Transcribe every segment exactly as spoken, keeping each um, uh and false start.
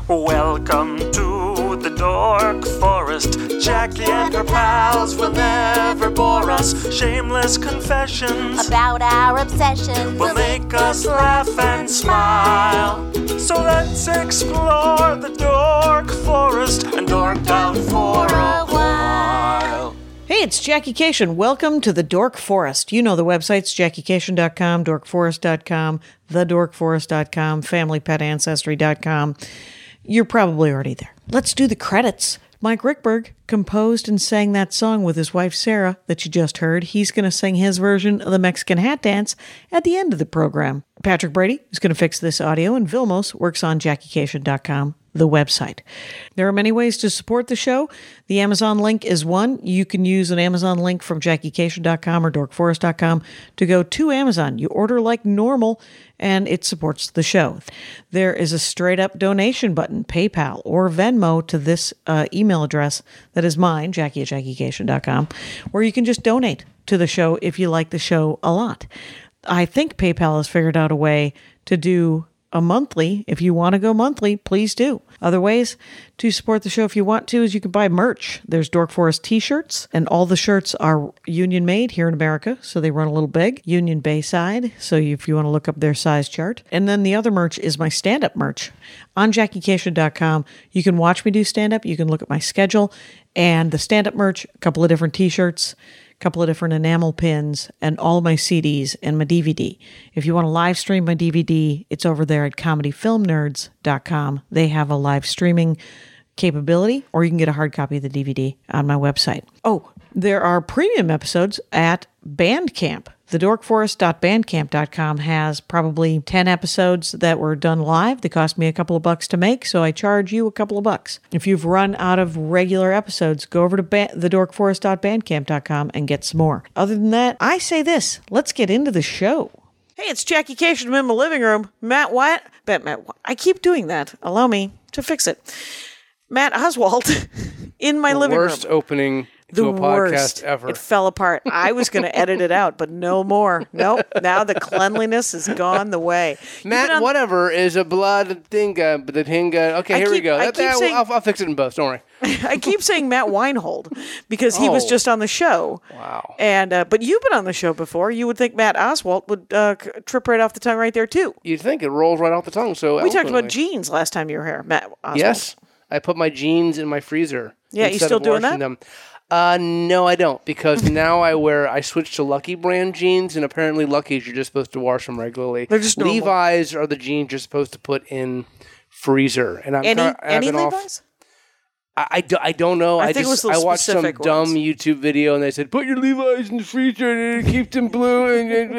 Welcome to the Dork Forest. Jackie and her pals will never bore us. Shameless confessions about our obsession will make us laugh and smile. So let's explore the Dork Forest and dork out for a while. Hey, it's Jackie Cation. Welcome to the Dork Forest. You know the websites, jackie cation dot com, dork forest dot com, the dork forest dot com, family pet ancestry dot com. You're probably already there. Let's do the credits. Mike Rickberg composed and sang that song with his wife Sarah that you just heard. He's going to sing his version of the Mexican Hat Dance at the end of the program. Patrick Brady is going to fix this audio, and Vilmos works on jackie cation dot com, the website. There are many ways to support the show. The Amazon link is one. You can use an Amazon link from jackie cation dot com or dork forest dot com to go to Amazon. You order like normal, and it supports the show. There is a straight-up donation button, PayPal or Venmo, to this uh, email address that is mine, Jackie at jackie cation dot com, where you can just donate to the show if you like the show a lot. I think PayPal has figured out a way to do a monthly. If you want to go monthly, please do. Other ways to support the show if you want to is you can buy merch. There's Dork Forest t-shirts, and all the shirts are union made here in America, so they run a little big. Union Bayside, so if you want to look up their size chart. And then the other merch is my stand-up merch. On jackie cation dot com, you can watch me do stand-up, you can look at my schedule, and the stand-up merch, a couple of different t-shirts, couple of different enamel pins, and all my C Ds and my D V D. If you want to live stream my D V D, it's over there at comedy film nerds dot com. They have a live streaming capability, or you can get a hard copy of the D V D on my website. Oh, there are premium episodes at Bandcamp. the dork forest dot bandcamp dot com has probably ten episodes that were done live. They cost me a couple of bucks to make, so I charge you a couple of bucks. If you've run out of regular episodes, go over to ba- the dork forest dot bandcamp dot com and get some more. Other than that, I say this. Let's get into the show. Hey, it's Jackie Cation. I'm in my living room. Matt Wyatt. Matt, Matt, I keep doing that. Allow me to fix it. Matt Oswalt in my the living room. Worst opening The to a worst. podcast ever. It fell apart. I was going to edit it out, but no more. Nope. Now the cleanliness has gone the way. Matt, on- whatever is a blood thinga, the tinga. Okay, I here we keep- go. I That- keep that- saying- I'll, I'll fix it in both. Don't worry. I keep saying Matt Weinhold because he was Oh. just on the show. Wow. And uh, but you've been on the show before. You would think Matt Oswalt would uh, c- trip right off the tongue right there too. You'd think it rolls right off the tongue. So We talked about eloquently. jeans last time you were here, Matt Oswalt. Yes, I put my jeans in my freezer. Yeah, you instead still of doing washing that? Them. Uh, no, I don't, because now I wear, I switched to Lucky brand jeans, and apparently Lucky's you're just supposed to wash them regularly. They're just normal. Levi's are the jeans you're supposed to put in freezer. And I'm Any kinda- I've any been off- Levi's? I, I, do, I don't know. I I, think it was just the I watched some specific dumb ones. YouTube video, and they said put your Levi's in the freezer and keep them blue,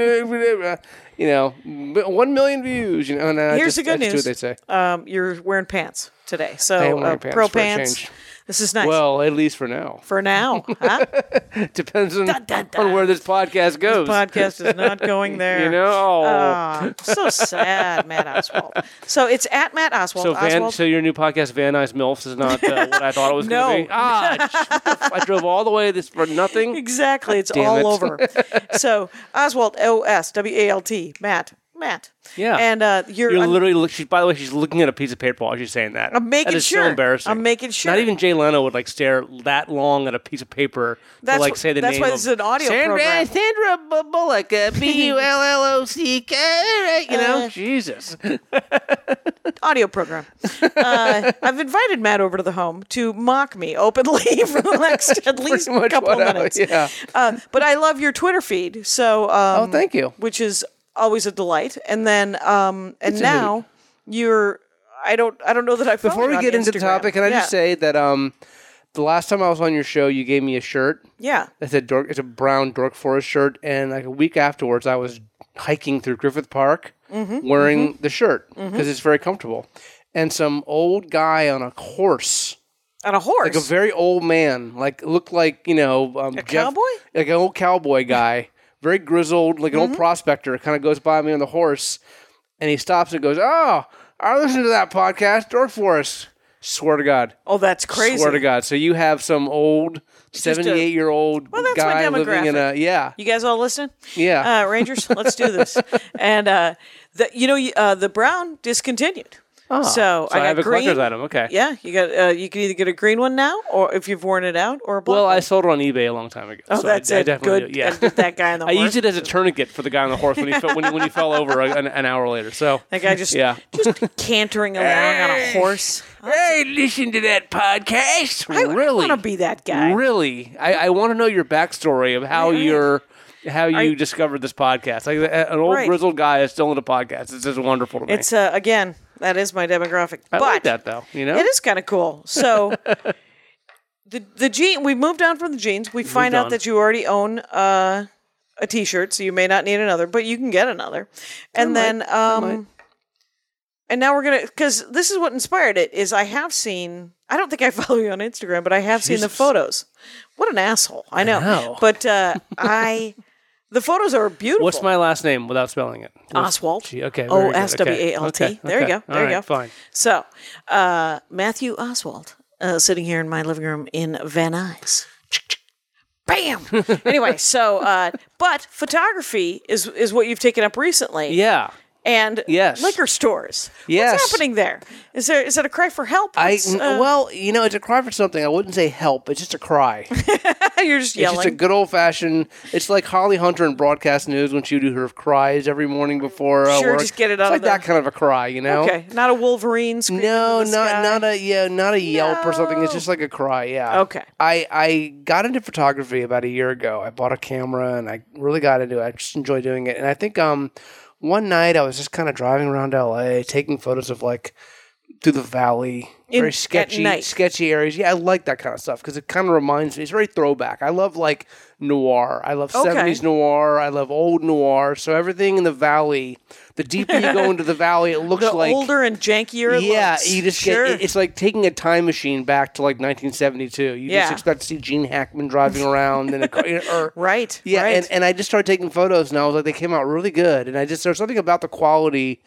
and you know, one million views. You know, and I Here's just, the good I just news. do what they say. Um, you're wearing pants today, so I am wearing uh, pants pro for a pants. change. This is nice. Well, at least for now. for now, huh? Depends on, Dun, dun, dun. on where this podcast goes. Podcast is not going there. You know? Oh. Ah, so sad, Matt Oswalt. So it's at Matt Oswalt. So, Van, Oswalt. so your new podcast, Van Nuys MILFs, is not uh, what I thought it was No. going to be? Ah, I drove all the way this for nothing. Exactly. It's Damn all it. over. So Oswalt, O S W A L T, Matt. Matt. Yeah. And uh, you're, You're I'm, literally, look, she's, by the way, she's looking at a piece of paper while she's saying that. I'm making that is sure. so embarrassing. I'm making sure. Not even Jay Leno would like stare that long at a piece of paper That's to like wh- say the that's name why of this is an audio Sandra, program. Sandra B- Bullock, uh, B U L L O C K, you know? Uh, Jesus. audio program. Uh, I've invited Matt over to the home to mock me openly for the next at least Pretty much couple of what I- minutes. yeah. Uh, but I love your Twitter feed. So um, Oh, thank you. Which is always a delight. And then um, and It's a now you're. I don't. I don't know that I. Before we get into the topic, can I just say that um, the last time I was on your show, you gave me a shirt. Yeah. That said dork. It's a brown Dork Forest shirt, and like a week afterwards, I was hiking through Griffith Park Mm-hmm, wearing the shirt because it's very comfortable. And some old guy on a horse, On a horse. like a very old man, like looked like you know um, A Jeff- cowboy? like an old cowboy guy, very grizzled, like an Mm-hmm. old prospector. Kind of goes by me on the horse, and he stops and goes, "Oh, I listened to that podcast, Dork Forest." Swear to God. Oh, that's crazy. Swear to God. So you have some old just a- seventy-eight-year-old Well, that's my guy living in a demographic. yeah. You guys all listening? Yeah. Uh, Rangers, let's do this. And uh, the, you know, uh, the Brown discontinued. Oh, so, so I, I got have a green. collector's item. Okay. Yeah, you got. Uh, you can either get a green one now, or if you've worn it out, or a black Well, one. I sold it on eBay a long time ago. Oh, so that's I, I it. definitely Good. do. Yeah. And get that guy on the I horse. used it as a tourniquet for the guy on the horse when he fell, when, he, when he fell over an, an hour later. So That guy just yeah. just cantering along on a horse. Hey, listen to that podcast. I, really? I want to be that guy. Really? I, I want to know your backstory of how Right. you're how you I- discovered this podcast. Like a- an old Right. grizzled guy is still in a podcast. It's just wonderful to me. It's uh, again, that is my demographic. I but like that though. You know, it is kind of cool. So the the jean we moved on from the jeans. We find out on. that you already own uh, a T-shirt, so you may not need another, but you can get another. And might. then I might. um, and now we're gonna because this is what inspired it. Is I have seen. I don't think I follow you on Instagram, but I have seen the Jesus. photos. What an asshole! I know, know. but uh, I. The photos are beautiful. What's my last name without spelling it? Oswald? Gee, okay. very O good. S W A L T. Okay, There you okay. go. There All you go. right, Fine. So, uh, Matthew Oswald, uh, sitting here in my living room in Van Nuys. Bam! Anyway, so, uh, but photography is is what you've taken up recently. Yeah. And Yes. liquor stores. Yes. What's happening there? Is there is it a cry for help? I What's, uh, well, you know, it's a cry for something. I wouldn't say help. It's just a cry. you're just It's just a yelling. good old fashioned. It's like Holly Hunter in broadcast news when she would do her cries every morning before uh, Sure, work. just get it out It's of like the- that kind of a cry, you know? Okay, not a Wolverine screaming No, in the not sky. not a yeah, not a yelp or something. It's No. just like a cry. Yeah. Okay. I I got into photography about a year ago. I bought a camera and I really got into it. I just enjoy doing it. And I think um one night I was just kind of driving around L A, taking photos of like through the valley, In- very at sketchy, night. sketchy areas. Yeah, I like that kind of stuff because it kind of reminds me. It's very throwback. I love like noir. I love Okay. seventies noir. I love old noir. So everything in the valley. The deeper you go into the valley, it looks The like older and jankier it yeah, looks. you just Sure. get it- it's like taking a time machine back to like nineteen seventy-two. You Yeah. just expect to see Gene Hackman driving around in a car. Or, Right, Yeah, right. and, and I just started taking photos and I was like, they came out really good. And I just there's something about the quality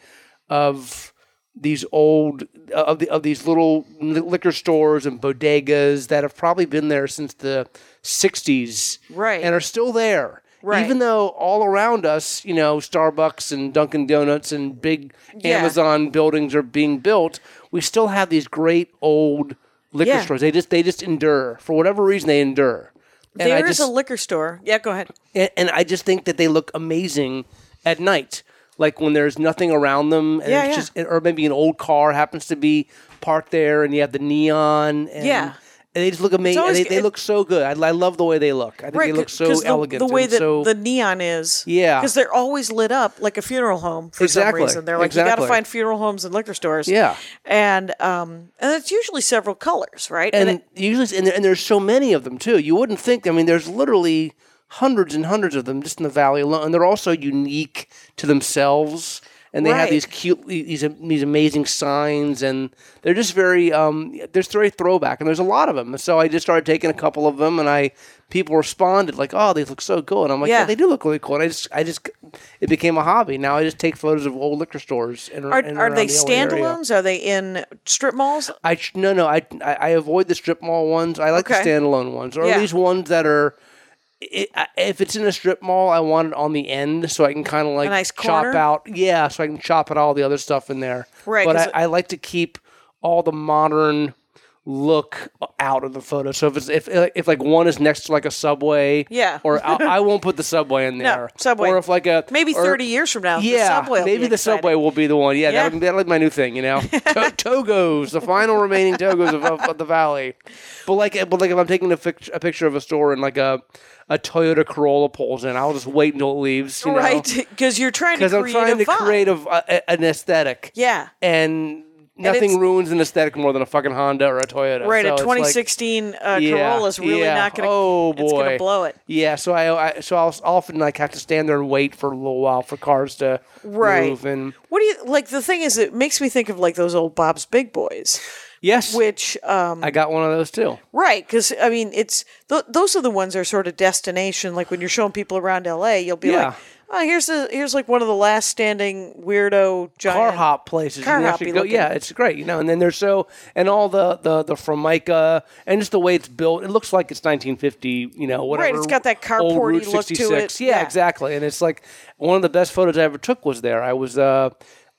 of these old of the of these little liquor stores and bodegas that have probably been there since the sixties, Right. and are still there. Right. Even though all around us, you know, Starbucks and Dunkin' Donuts and big Yeah. Amazon buildings are being built, we still have these great old liquor Yeah. stores. They just they just endure. For whatever reason, they endure. And There I is just, a liquor store. Yeah, go ahead. and, and I just think that they look amazing at night. Like when there's nothing around them, and Yeah, it's yeah. just, or maybe an old car happens to be parked there, and you have the neon. And, Yeah. and they just look amazing. always- They, they it- look so good. I, I love the way they look. I think they look so 'cause the, elegant. The way and that so, the neon is. Yeah. Because they're always lit up like a funeral home for Exactly, some reason. They're like, you got exactly. to find funeral homes and liquor stores. Yeah. And um, and it's usually several colors, right? and it- usually, and, there, and there's so many of them too. You wouldn't think. I mean, there's literally hundreds and hundreds of them just in the valley alone, and they're all so unique to themselves. And they have Right. these cute, these these amazing signs, and they're just very, um, they're very throwback. And there's a lot of them. So I just started taking a couple of them, and I people responded like, "Oh, they look so cool," and I'm like, Yeah. "Yeah, they do look really cool." And I just, I just, it became a hobby. Now I just take photos of old liquor stores. And, are and are around they the L A area. standalones? Are they in strip malls? I ch- no no I, I I avoid the strip mall ones. I like Okay. the standalone ones, or Yeah. at least ones that are. It, I- if it's in a strip mall, I want it on the end so I can kind of like A nice chop corner? out. Yeah, so I can chop out all the other stuff in there. Right, but 'cause I, I like to keep all the modern look out of the photo. So if it's if if like one is next to like a Subway, Yeah. or I, I won't put the Subway in No, there. Subway. or if like a Maybe or- thirty years from now, the yeah, Subway will be maybe the exciting. Subway will be the one. Yeah, Yeah. that'll be, that'll be my new thing. You know, to- Togos, the final remaining Togos of, of, of the valley. But like, but like, if I'm taking a, fic- a picture of a store and like a a Toyota Corolla pulls in, I'll just wait until it leaves. You Right, because you're trying to Because I'm create trying a to vibe. create a, a, an aesthetic. Yeah. and. Nothing it's- ruins an aesthetic more than a fucking Honda or a Toyota. Right, So a it's twenty like- sixteen uh, Yeah, Corolla is really yeah. not going to. Oh boy, It's going to blow it. Yeah, so I, I so I'll often like have to stand there and wait for a little while for cars to Right. move. And What do you like? The thing is, it makes me think of like those old Bob's Big Boys, yes, which um, I got one of those too. right? Because I mean, it's th- those are the ones that are sort of destination. Like when you're showing people around L A, you'll be Yeah. like, oh, here's the here's like one of the last standing weirdo giant Car hop places. car You can hoppy actually go- looking. Yeah, it's great, you know. And then there's so and all the the the Formica and just the way it's built. It looks like it's nineteen fifty, you know, whatever. Right, it's got that old carporty Route look to sixty-six. it. Yeah, Yeah. exactly. And it's like one of the best photos I ever took was there. I was uh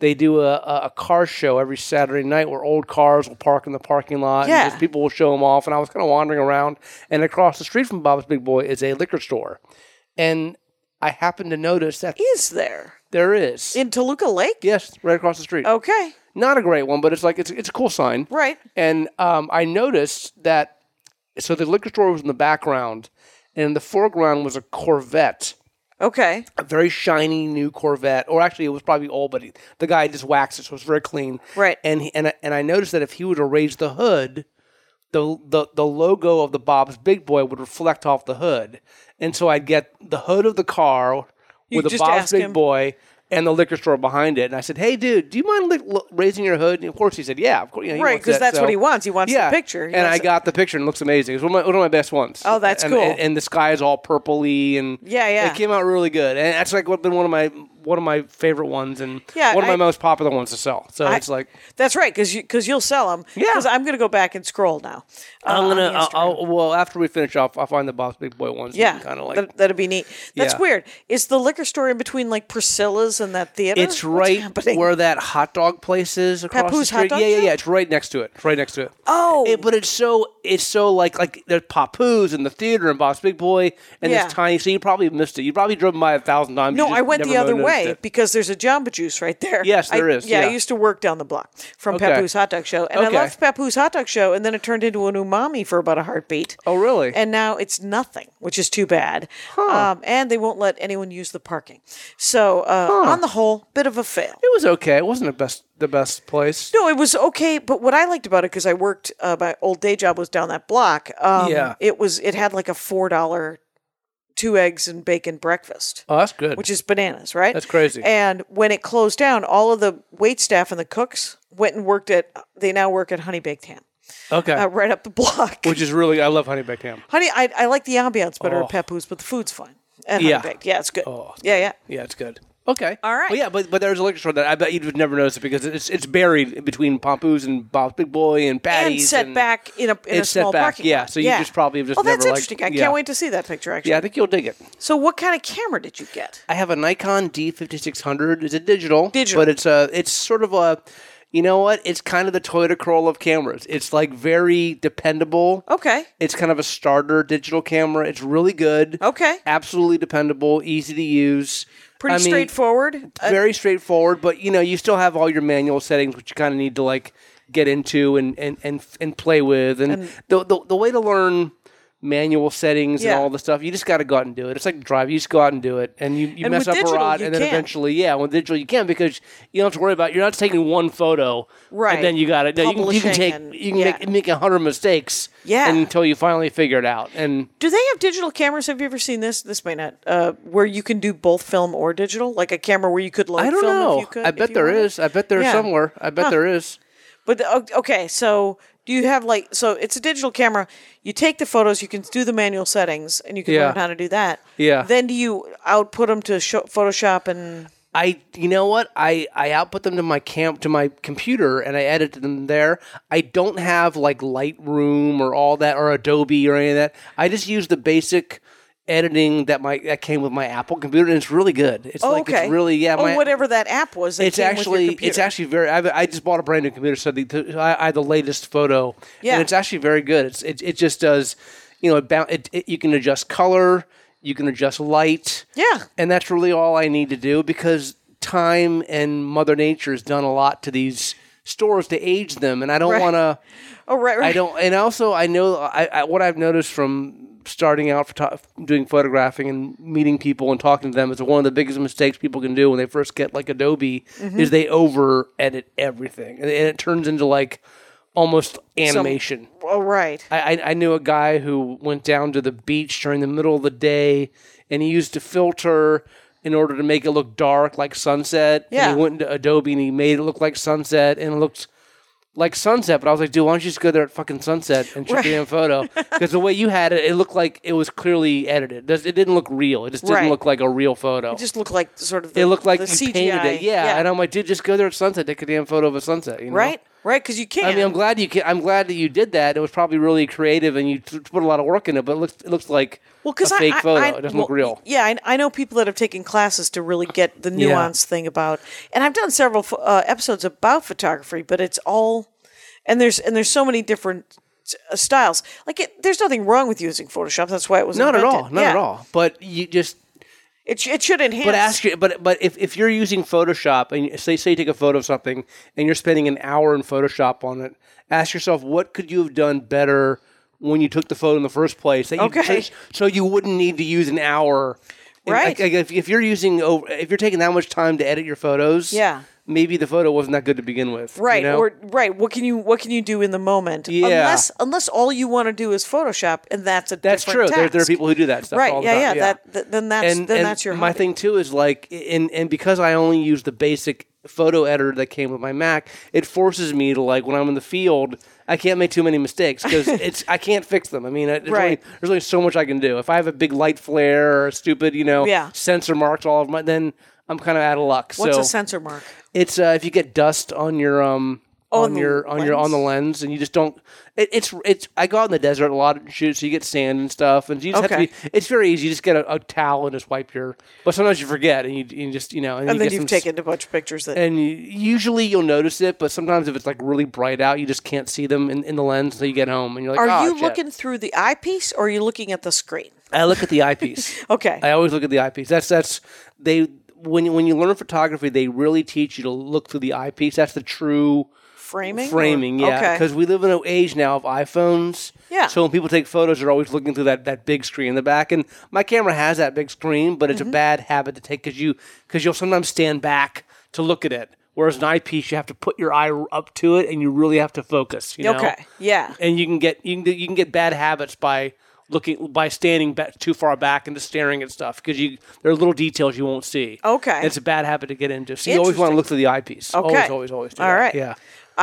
they do a, a, a car show every Saturday night where old cars will park in the parking lot. Yeah. And just people will show them off. And I was kind of wandering around. And across the street from Bob's Big Boy is a liquor store. And I happened to notice that Is there? there is. In Toluca Lake? Yes, right across the street. Okay. Not a great one, but it's like it's it's a cool sign. Right. And um, I noticed that, so the liquor store was in the background, and in the foreground was a Corvette. Okay. A very shiny new Corvette, or actually it was probably old, but he, the guy just waxed it, so it was very clean. Right. And he, and I, and I noticed that if he were to raise the hood, the, the the logo of the Bob's Big Boy would reflect off the hood, and so I'd get the hood of the car You with the just Bob's ask Big him. Boy and the liquor store behind it. And I said, "Hey, dude, do you mind li- lo- raising your hood?" And of course, he said, "Yeah, of course." You know, he Right, wants because that, that's so- what he wants. He wants yeah. the picture. He and I wants it- got the picture, and it looks amazing. It's one of my, one of my best ones. Oh, that's and, cool. And, and the sky is all purpley, and Yeah, yeah. it came out really good. And that's like what been one of my one of my favorite ones, and Yeah, one of my I- most popular ones to sell. So I- it's like That's right, because you, cause you'll sell them. Yeah. Because I'm going to go back and scroll now. uh, I'm on gonna. the I'll, Instagram. I'll, well, after we finish off, I'll find the Bob's Big Boy ones. Yeah, kind of like that, that'd be neat. That's Yeah. weird. Is the liquor store in between like Priscilla's and that theater? it's What's right happening? where that hot dog place is across Papoose the Hot street. Dog yeah, yeah, Show? yeah. It's right next to it. It's right next to it. Oh. It- but it's so it's so like like there's Papoose and the theater and Bob's Big Boy and Yeah. it's tiny. So you probably missed it. You probably drove by a thousand times. No, you just I went the never other noticed way it. because there's a Jamba Juice right there. Yes, there I, is, Yeah, I yeah. used to work down the block from Okay. Papoose Hot Dog Show, and Okay. I loved Papoose Hot Dog Show, and then it turned into an umami for about a heartbeat. Oh, really? And now it's nothing, which is too bad. Um, and they won't let anyone use the parking. So uh, on the whole, bit of a fail. It was okay. It wasn't the best the best place. No, it was okay, but what I liked about it, because I worked, uh, my old day job was down that block. Um, Yeah. it was. It had like a four dollar two eggs and bacon breakfast, Oh, that's good. which is bananas, right? That's crazy. And when it closed down, all of the wait staff and the cooks went and worked at. They now work at Honey Baked Ham, okay. uh, right up the block. Which is really I love honey baked ham. Honey, I, I like the ambiance better Oh. at Papoose, but the food's fine. And Yeah. Honey Baked, yeah, it's good. Oh, it's yeah, yeah. Yeah, it's good. Okay. All right. Well, yeah, but but there's a liquor store that I bet you would never notice it because it's it's buried between Papoose and Bob's Big Boy and And Patty's. set back in a in a It's set small back, parking yeah, lot. so you just probably have just Oh, that's never, like- interesting. I yeah. can't wait to see that picture. Actually, Yeah, I think you'll dig it. So, what kind of camera did you get? I have a Nikon D fifty-six hundred. It's a digital. Digital. But it's a it's sort of a you know what? It's kind of the Toyota Corolla of cameras. It's like very dependable. Okay. It's kind of a starter digital camera. It's really good. Okay. Absolutely dependable, easy to use. Pretty I mean, straightforward. Uh, Very straightforward, but you know, you still have all your manual settings, which you kind of need to like get into and and and, and play with. And, And- the, the the way to learn manual settings Yeah. and all the stuff, you just got to go out and do it. It's like drive. You just go out and do it, and you, you And mess with up a digital, rod, you and then can. eventually, yeah, with digital you can because you don't have to worry about. You're not taking one photo, Right. And then you got it. No, you can, you can Publishing take and- you can yeah. make make a hundred mistakes, Yeah. until you finally figure it out. And Do they have digital cameras? Have you ever seen this? This might not. Uh, where you can do both film or digital, like a camera where you could load I don't film know. if you could. I if bet you there wanted? is. I bet there's Yeah. somewhere. I bet Huh. there is. But the, o- okay, so do you have like so it's a digital camera? You take the photos, you can do the manual settings, and you can Yeah. learn how to do that. Yeah. Then do you output them to show, Photoshop and? I, you know what? I, I output them to my camp to my computer and I edit them there. I don't have like Lightroom or all that or Adobe or any of that. I just use the basic editing that my that came with my Apple computer and it's really good. It's Oh, like okay. it's really yeah. Oh, My, whatever that app was. That it's came with your actually computer. it's actually very. I, I just bought a brand new computer, so the, the, I, I have the latest photo. Yeah. and it's actually very good. It's it, it just does, you know, it, bou- it, it you can adjust color, you can adjust light. Yeah. and that's really all I need to do because time and Mother Nature has done a lot to these stores to age them, and I don't Right. want to. Oh right, right. I don't, and also I know I, I what I've noticed from starting out photo- doing photographing and meeting people and talking to them is one of the biggest mistakes people can do when they first get like Adobe Mm-hmm. is they over edit everything and, and it turns into like almost animation. Oh right. I, I I knew a guy who went down to the beach during the middle of the day and he used a filter in order to make it look dark like sunset. Yeah. And he went into Adobe and he made it look like sunset and it looked like sunset. But I was like, dude, why don't you just go there at fucking sunset and shoot Right. the damn photo? Because the way you had it, it looked like it was clearly edited. It it didn't look real. It just didn't Right. look like a real photo. It just looked like sort of. The, it looked like the you C G I. painted it. Yeah. And I'm like, dude, just go there at sunset, take a damn photo of a sunset. You know? Right. Right, because you can. I mean, I'm glad you can. I'm glad that you did that. It was probably really creative, and you t- put a lot of work in it. But it looks it looks like well, cause a I, fake I, photo. I, it doesn't well, look real. Yeah, I, I know people that have taken classes to really get the nuance thing about. And I've done several uh, episodes about photography, but it's all, and there's and there's so many different uh, styles. Like, it, there's nothing wrong with using Photoshop. That's why it was Not invented. at all. Not yeah. at all. But you just. It, sh- it should enhance. But ask you, but but if, if you're using Photoshop and say say you take a photo of something and you're spending an hour in Photoshop on it, ask yourself what could you have done better when you took the photo in the first place? That you, Okay. So, so you wouldn't need to use an hour. And, Right. Like, like if, if you're using over, if you're taking that much time to edit your photos, Yeah. maybe the photo wasn't that good to begin with. Right, you know? or right. What can you what can you do in the moment? Yeah. Unless unless all you want to do is Photoshop, and that's a That's different true. There, there are task. people who do that stuff. Right. all the Yeah, time. yeah. That th- then that's and, then and that's your my hobby. thing too is like, and and because I only use the basic photo editor that came with my Mac, it forces me to, like, when I'm in the field, I can't make too many mistakes because it's I can't fix them. I mean, there's, Right. only, there's only so much I can do. If I have a big light flare or a stupid, you know, Yeah. sensor marks all of my, then I'm kind of out of luck. What's so a sensor mark? it's uh, if you get dust on your um Oh, on on the your on your on the lens, and you just don't. It, it's it's. I go out in the desert a lot and shoot, so you get sand and stuff, and you just Okay. have to be. It's very easy. You just get a, a towel and just wipe your. But sometimes you forget, and you, you just you know, and, And you then get you've some, taken a bunch of pictures that. And you, usually you'll notice it, but sometimes if it's like really bright out, you just can't see them in, in the lens until you get home, and you're like, Are oh, you shit." looking through the eyepiece or are you looking at the screen? I look at the eyepiece. Okay. I always look at the eyepiece. That's that's they when you, when you learn photography, they really teach you to look through the eyepiece. That's the true Framing? framing. Or- Yeah, Okay. because we live in an age now of iPhones. Yeah. So when people take photos, they're always looking through that, that big screen in the back. And my camera has that big screen, but it's Mm-hmm. a bad habit to take because you because you'll sometimes stand back to look at it. Whereas an eyepiece, you have to put your eye up to it, and you really have to focus. You know? Okay. Yeah. And you can get you can you can get bad habits by looking by standing back too far back and just staring at stuff because you there are little details you won't see. Okay. And it's a bad habit to get into. So you always want to Interesting. look through the eyepiece. Okay. Always, always, always. Do All that. right. Yeah.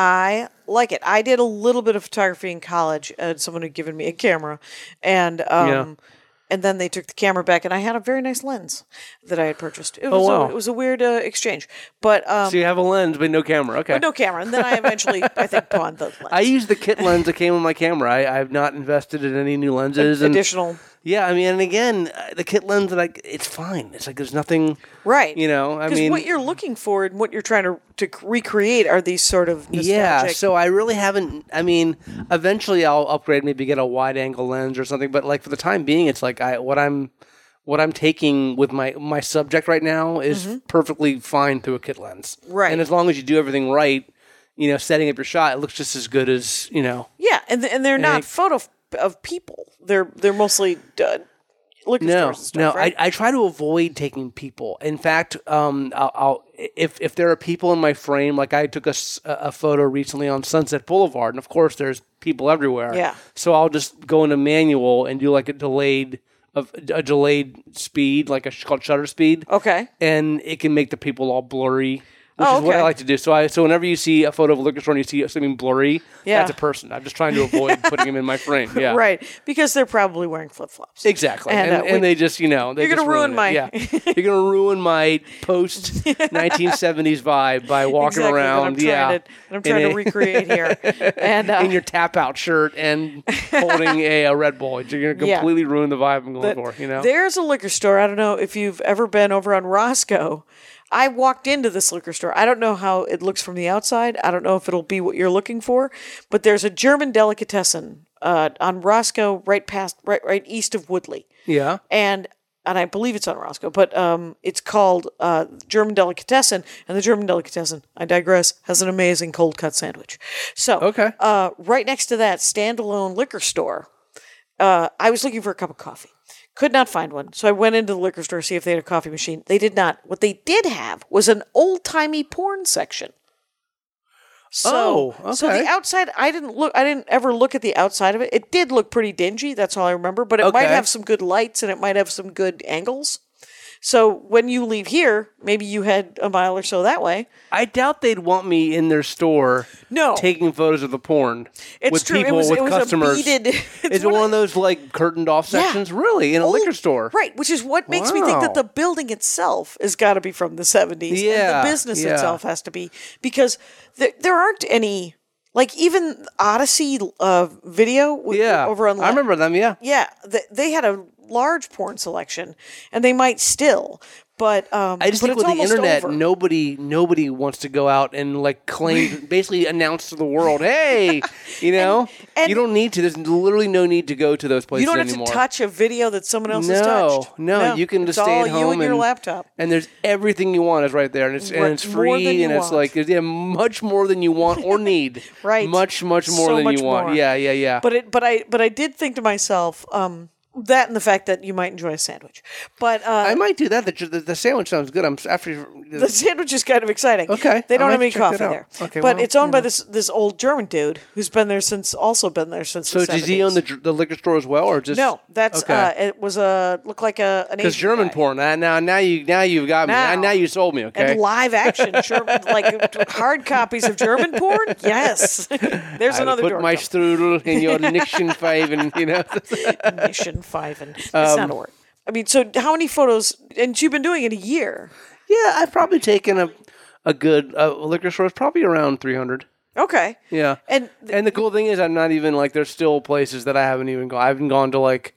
I like it. I did a little bit of photography in college, and someone had given me a camera, and um, Yeah. and then they took the camera back, and I had a very nice lens that I had purchased. It was Oh, wow. a, it was a weird uh, exchange, but um, So you have a lens but no camera. Okay. but no camera. And then I eventually, I think, pawned the lens. I use the kit lens that came with my camera. I, I've not invested in any new lenses. And additional. yeah, I mean, and again, uh, the kit lens, like, it's fine. It's like there's nothing, Right. you know. I Because mean, what you're looking for and what you're trying to, to recreate are these sort of nostalgic. yeah. So I really haven't. I mean, eventually I'll upgrade, maybe get a wide angle lens or something. But like for the time being, it's like I what I'm what I'm taking with my my subject right now is perfectly fine through a kit lens. Right. And as long as you do everything right, you know, setting up your shot, it looks just as good as you know. Yeah, and th- and they're not it- photo f- of people. They're they're mostly uh, liquor No, stores and stuff, no, right? I, I try to avoid taking people. In fact, um, I'll, I'll if if there are people in my frame, like I took a, s- a photo recently on Sunset Boulevard, and of course there's people everywhere. Yeah. So I'll just go into manual and do like a delayed of a delayed speed, like a sh- called shutter speed. Okay. And it can make the people all blurry. Which Oh, is what I okay. like to do. So I so whenever you see a photo of a liquor store and you see something blurry, Yeah. that's a person. I'm just trying to avoid putting them in my frame. Yeah. Right, because they're probably wearing flip flops. Exactly, And, and, uh, and, we- they just, you know, they You're gonna just ruin it. my- yeah. You're gonna ruin my post nineteen seventies vibe by walking Exactly, that around, I'm trying yeah, to, that I'm trying in to a- recreate here. And uh, in your tap out shirt and holding a, a Red Bull. You're gonna Yeah. completely ruin the vibe I'm going but for. You know, there's a liquor store. I don't know if you've ever been over on Roscoe. I walked into this liquor store. I don't know how it looks from the outside. I don't know if it'll be what you're looking for, but there's a German delicatessen uh, on Roscoe, right past, right, right east of Woodley, yeah. and and I believe it's on Roscoe, but um, it's called uh, German Delicatessen, and the German Delicatessen, I digress, has an amazing cold cut sandwich. So, Okay. uh, right next to that standalone liquor store, uh, I was looking for a cup of coffee. Could not find one. So I went into the liquor store to see if they had a coffee machine. They did not. What they did have was an old-timey porn section. So, Oh, so okay. the outside, I didn't look, I didn't ever look at the outside of it. It did look pretty dingy. That's all I remember, but it might Okay. have some good lights and it might have some good angles. So when you leave here, maybe you head a mile or so that way. I doubt they'd want me in their store No. taking photos of the porn It's with true. It people, was- with it was a customers. beaded- it's Is it one one of- of those like curtained off Yeah. sections? Really? In a Old- liquor store? Right, which is what makes me think that Wow. the building itself has got to be from the seventies. Yeah, And the business yeah. itself has to be. Because there, there aren't any Like even Odyssey uh, video w- Yeah, over on I remember them. Yeah, Yeah, they, they had a large porn selection, and they might still. But um, I just but think it's with the almost internet, over. nobody nobody wants to go out and like claim, basically announce to the world, hey, you know, and- you don't need to. There's literally no need to go to those places You don't have anymore. to touch a video that someone else no, has touched. no, you can it's just stay all at home you and your and laptop. and there's everything you want is right there, and it's and Right, it's more than free, you and it's want. like there's yeah, much more than you want or need. Right. much much more So than much you want. more. Yeah, yeah, yeah. But it, but I, but I did think to myself, um, that and the fact that you might enjoy a sandwich. But uh, I might do that. The, the, the sandwich sounds good. I'm after the sandwich is kind of exciting. Okay, they I don't might have any check that coffee out. there. Okay, but well, it's owned you by know. this this old German dude who's been there since, also been there since. So the does he own the seventies. the liquor store as well, or just No, that's okay? uh, it was a looked like a an Because Asian German guy. porn. Now, now, now you, now you've got me. Now. Now, now you sold me. Okay. And live action, German, like hard copies of German porn. Yes, there's I another put door. my strudel in your Nixon five, and you know. Mission five, and it's Um, not a word. I mean, so how many photos? And you've been doing it a year. Yeah, I've probably taken a a good uh, liquor store. It's probably around three hundred. Okay. Yeah. And th- And the cool thing is, I'm not even like. There's still places that I haven't even gone. I haven't gone to like.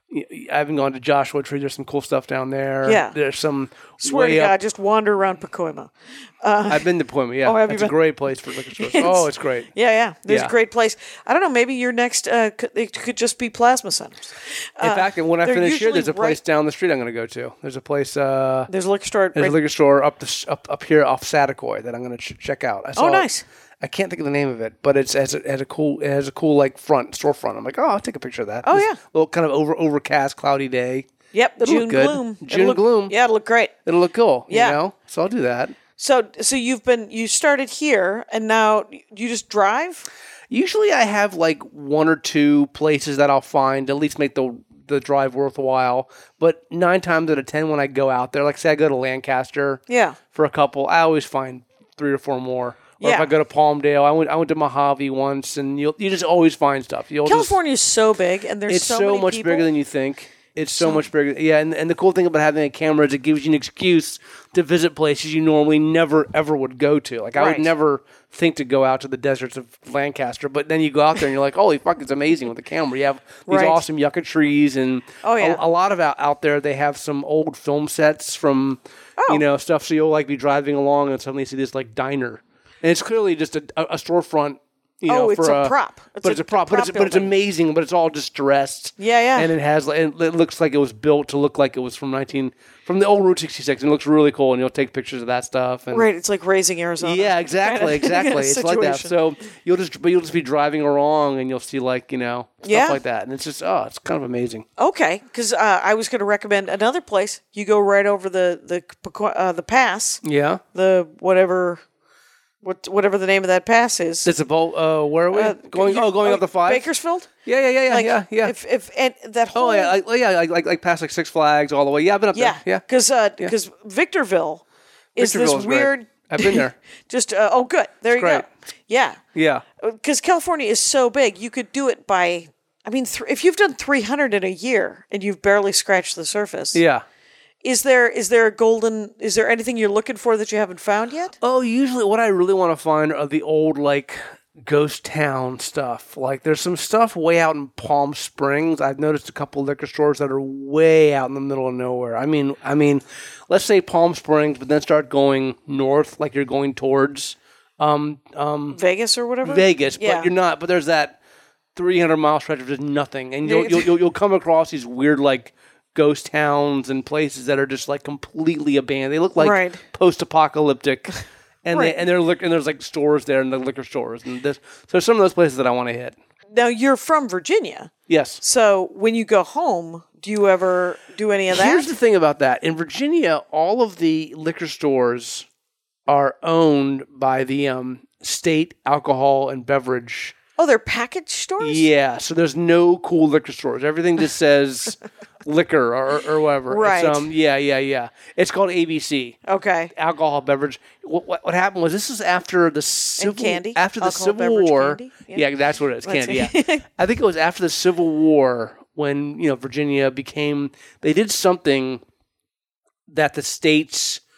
I haven't gone to Joshua Tree. There's some cool stuff down there. Yeah. There's some. swear to way God, up. just wander around Pacoima. I've been to Plymouth. Yeah. Oh, have you It's a been? great place for liquor stores. Oh, it's great. Yeah, yeah. There's Yeah. a great place. I don't know. Maybe your next uh, could, it could just be plasma centers. In fact, when I they're finish here, usually there's a place right- down the street I'm going to go to. There's a place. Uh, There's a liquor store. There's right- a liquor store up the s- up up here off Satakoy that I'm going to ch- check out. I saw Oh, it. nice. I can't think of the name of it, but it's has a, has a cool it has a cool like front storefront. I'm like, oh, I'll take a picture of that. Oh, This yeah. little kind of over overcast, cloudy day. Yep, It'll June look good. gloom. It'll June look- gloom. Yeah, it'll look great. It'll look cool. Yeah. You know, so I'll do that. So, so you've been you started here, and now you just drive. Usually, I have like one or two places that I'll find to at least make the the drive worthwhile. But nine times out of ten, when I go out there, like say I go to Lancaster, Yeah. for a couple, I always find three or four more. Or if Yeah. I go to Palmdale, I went I went to Mojave once, and you you just always find stuff. You'll just, California is so big, and there's it's so, so, many much people. bigger than you think. It's so, much bigger. Yeah, and, and the cool thing about having a camera is it gives you an excuse to visit places you normally never, ever would go to. Like, I Right. would never think to go out to the deserts of Lancaster, but then you go out there and you're like, holy fuck, it's amazing with the camera. You have these Right. awesome yucca trees, and Oh, yeah. a, a lot of out, out there, they have some old film sets from, Oh. you know, stuff. So you'll, like, be driving along and suddenly see this, like, diner. And it's clearly just a, a, a storefront. You Oh, know, it's for a prop. It's but a it's a prop. prop but it's but it's building. amazing. But it's all distressed. Yeah, yeah. And it has like it it looks like it was built to look like it was from nineteen from the old Route sixty-six. And it looks really cool. And you'll take pictures of that stuff. And Right, it's like raising Arizona. yeah, exactly, Kinda exactly. It's like that. situation. So you'll just but you'll just be driving along and you'll see like you know stuff Yeah. like that. And it's just oh, it's kind of amazing. Okay, because uh, I was going to recommend another place. You go right over the the Paco- uh, the pass, Yeah. the whatever, what whatever the name of that pass is. It's a boat. Uh, where are we Uh, going? you- Oh, going up the five. Bakersfield. Yeah, yeah, yeah, yeah, Like, yeah, yeah. If if and that whole oh yeah, like, yeah, like like like past like Six Flags all the way. Yeah, I've been up yeah there. Yeah. because because Victorville is Victorville this is great. weird. I've been there. Just uh, oh good, there you great. go. Yeah, Yeah. because California is so big, you could do it by. I mean, th- if you've done three hundred in a year and you've barely scratched the surface, Yeah. is there is there a golden? Is there anything you're looking for that you haven't found yet? Oh, usually what I really want to find are the old like ghost town stuff. Like there's some stuff way out in Palm Springs. I've noticed a couple liquor stores that are way out in the middle of nowhere. I mean, I mean, let's say Palm Springs, but then start going north, like you're going towards um um Vegas or whatever. Vegas, Yeah. but you're not. But there's that three hundred mile stretch of just nothing, and you'll, you'll you'll you'll come across these weird like ghost towns and places that are just like completely abandoned. They look like Right. post-apocalyptic, and Right. they and they're liquor and there's like stores there and the liquor stores and this. So some of those places that I want to hit. Now you're from Virginia, Yes. so when you go home, do you ever do any of that? Here's the thing about that. In Virginia, all of the liquor stores are owned by the um, state alcohol and beverage. oh, they're package stores. Yeah, so there's no cool liquor stores. Everything just says liquor or, or whatever. Right. It's, um, yeah, yeah, yeah. It's called A B C, Okay. alcohol beverage. What, what, what happened was this is after the civil candy? after the Alcohol, Civil beverage, War. candy? Yeah. Yeah. that's what it is. Let's Candy. see. Yeah, I think it was after the Civil War when you know Virginia became. They did something that the states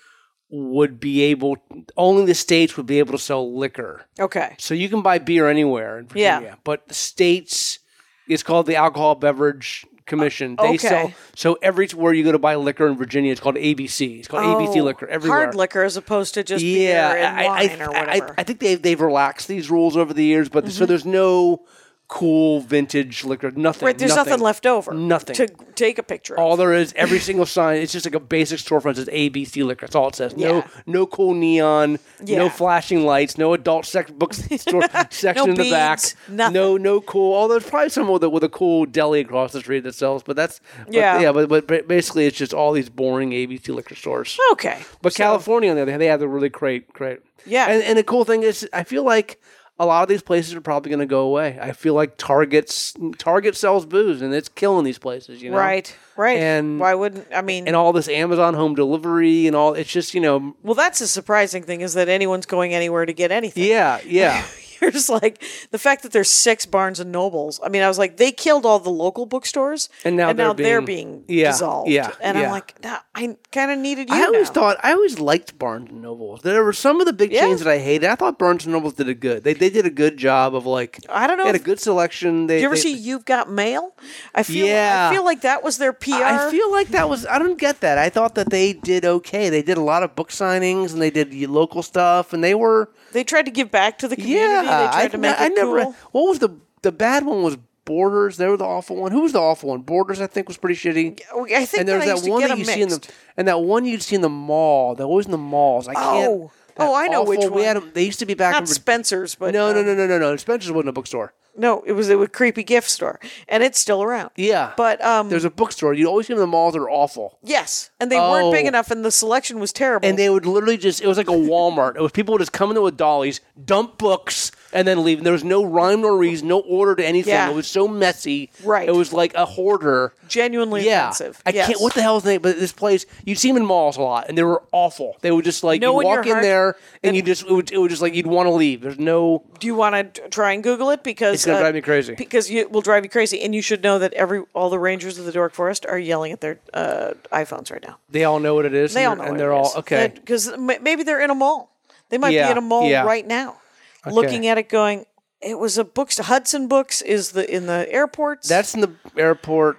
would be able, only the states would be able to sell liquor. Okay. So you can buy beer anywhere in Virginia, Yeah. but the states, it's called the Alcohol Beverage Commission. They Okay. sell, so everywhere you go to buy liquor in Virginia, it's called A B C. It's called A B C Oh, liquor everywhere. Hard liquor as opposed to just Yeah, beer and I, wine I, or I, whatever. I think they've, they've relaxed these rules over the years, but so there's no cool vintage liquor, nothing. right, there's nothing, left over. Nothing. To take a picture All of. there is, every single sign, it's just like a basic storefront says A B C liquor. That's all it says. No, Yeah. no cool neon, Yeah. no flashing lights, no adult sex bookstore section No in the back. beads, nothing. No, no cool. Although there's probably some with a, with a cool deli across the street that sells, but that's but, Yeah. yeah. But, but but basically, it's just all these boring A B C liquor stores. Okay. But So- California, on the other hand, they have the really great, great. Yeah. And, and the cool thing is, I feel like a lot of these places are probably going to go away. I feel like Target's Target sells booze, and it's killing these places. You know, Right, right. And Why wouldn't, I mean, and all this Amazon home delivery and all. It's just you know, well, that's the surprising thing is that anyone's going anywhere to get anything. yeah, yeah. You're just like, the fact that there's six Barnes and Nobles. I mean, I was like, they killed all the local bookstores, And now they're they're being- being yeah, dissolved. yeah, and yeah. I'm like, nah, I kind of needed you I always now. thought I always liked Barnes and Noble. There were some of the big Yeah. chains that I hated. I thought Barnes and Noble did a good. They they did a good job of like. I don't know They had a if- good selection. They, Did you ever they- see You've Got Mail? I feel, Yeah. I feel like that was their P R. I feel like that was. I don't get that. I thought that they did okay. They did a lot of book signings and they did local stuff, and they were. They tried to give back to the community. Yeah, they tried I, to make I it never. cool. What was the the bad one? Was Borders? They were the awful one. Who was the awful one? Borders, I think, was pretty shitty. I think And there that was I used that to one get that them you see in the mixed. and that one you'd see in the mall. They're always in the malls. I can't. Oh. that Oh, I know which awful- We had one. them. They used to be back Not in. Vir- Spencer's, but no, no, um, no, no, no, no. Spencer's wasn't a bookstore. No, it was a creepy gift store, and it's still around. Yeah, But um, there's a bookstore. You always see them in the malls that are awful. yes, and they weren't big Oh. enough, and the selection was terrible. And they would literally just, it was like a Walmart. It was people would just come in with dollies, dump books, and then leave. And there was no rhyme nor reason, no order to anything. Yeah. It was so messy. Right. It was like a hoarder. Genuinely Yeah. offensive. I Yes. can't, what the hell is the name? But this place, you'd see them in malls a lot, and they were awful. They would just like, Know you in your walk in heart there, and that- you just, it would, it would just like, you'd want to leave. There's no, Do you want to try and Google it because It's gonna uh, drive me crazy. Because you, it will drive you crazy, and you should know that every all the rangers of the Dork Forest are yelling at their uh, iPhones right now. they all know what it is. They and all they're- know And what they're it all, is. okay. Because maybe they're in a mall. They might Yeah, be in a mall yeah. right now, looking at it, going, "It was a books. Hudson Books is the in the airports. That's in the airport.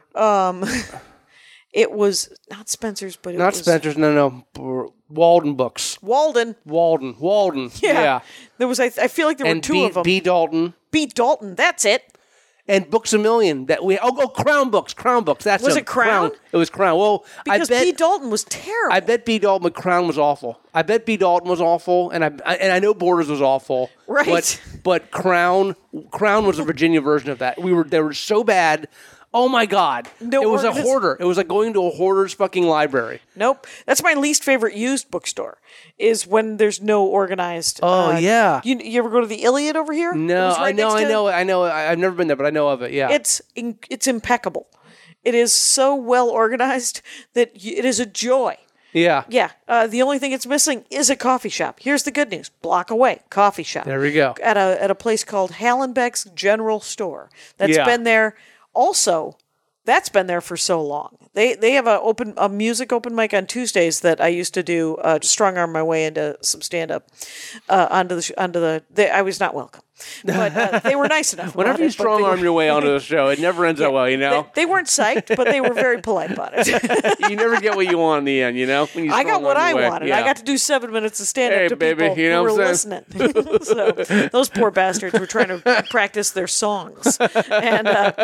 It was not Spencer's, but it Not was Spencer's, no, no. no. Walden Books. Walden. Walden. Walden. Yeah. yeah. There was. I, I feel like there And were two B, of them. B. Dalton. B. Dalton. That's it. And Books a Million that we oh, oh Crown Books Crown Books that's Was a- it Crown? It was Crown. Well, Because I bet B. Dalton was terrible. I bet B Dalton but Crown was awful. I bet B Dalton was awful, and I, I and I know Borders was awful. Right. But but Crown Crown was a Virginia version of that. We were they were so bad. Oh my God! No it was a organis- hoarder. It was like going to a hoarder's fucking library. Nope. That's my least favorite used bookstore. Is when there's no organized. Oh, uh, yeah. You, you ever go to the Iliad over here? It No, was right I know, next I to- know, I know. I, I've never been there, but I know of it. Yeah. It's in, it's impeccable. It is so well organized that y- it is a joy. yeah. Yeah. Uh, the only thing it's missing is a coffee shop. Here's the good news: block away, coffee shop. There we go. At a at a place called Hallenbeck's General Store. That's Yeah. been there. Also, that's been there for so long. They they have a open a music open mic on Tuesdays that I used to do. Uh, to strong arm my way into some stand up. Uh, onto the sh- onto the. They, I was not welcome, but uh, they were nice enough. Whenever about you it, but strong they arm were- your way onto the show, it never ends out well. You know, They, they weren't psyched, but they were very polite about it. you never get what you want in the end. You know, when you I got strong what arm I your way. wanted. Yeah. I got to do seven minutes of stand up Hey, to baby, people you know who were what I'm listening. so those poor bastards were trying to practice their songs, and uh,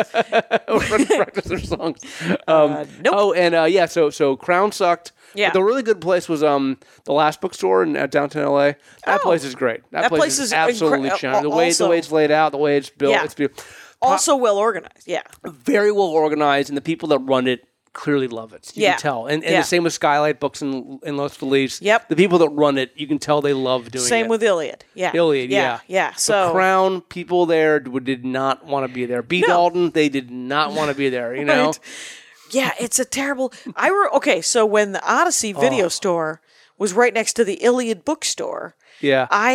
practice their songs. Um, nope. Oh, and uh, yeah, so so Crown sucked. Yeah. But the really good place was um the Last Bookstore in uh, downtown L A. That Oh. place is great. That, That place, place is, is absolutely incre- shining. The way also- the way it's laid out, the way it's built, Yeah. it's beautiful. also well organized. Yeah, Very well organized, and the people that run it clearly love it. You Yeah. can tell. And, and Yeah. the same with Skylight Books in, in Los Feliz. Yep. The people that run it, you can tell they love doing it. same with Iliad. Yeah, Iliad, yeah. yeah, yeah. The So Crown people there d- did not want to be there. B. No. Dalton, they did not want to be there, you know? Right. Yeah, it's a terrible. I were okay. So when the Odyssey video Oh. store was right next to the Iliad bookstore, Yeah. I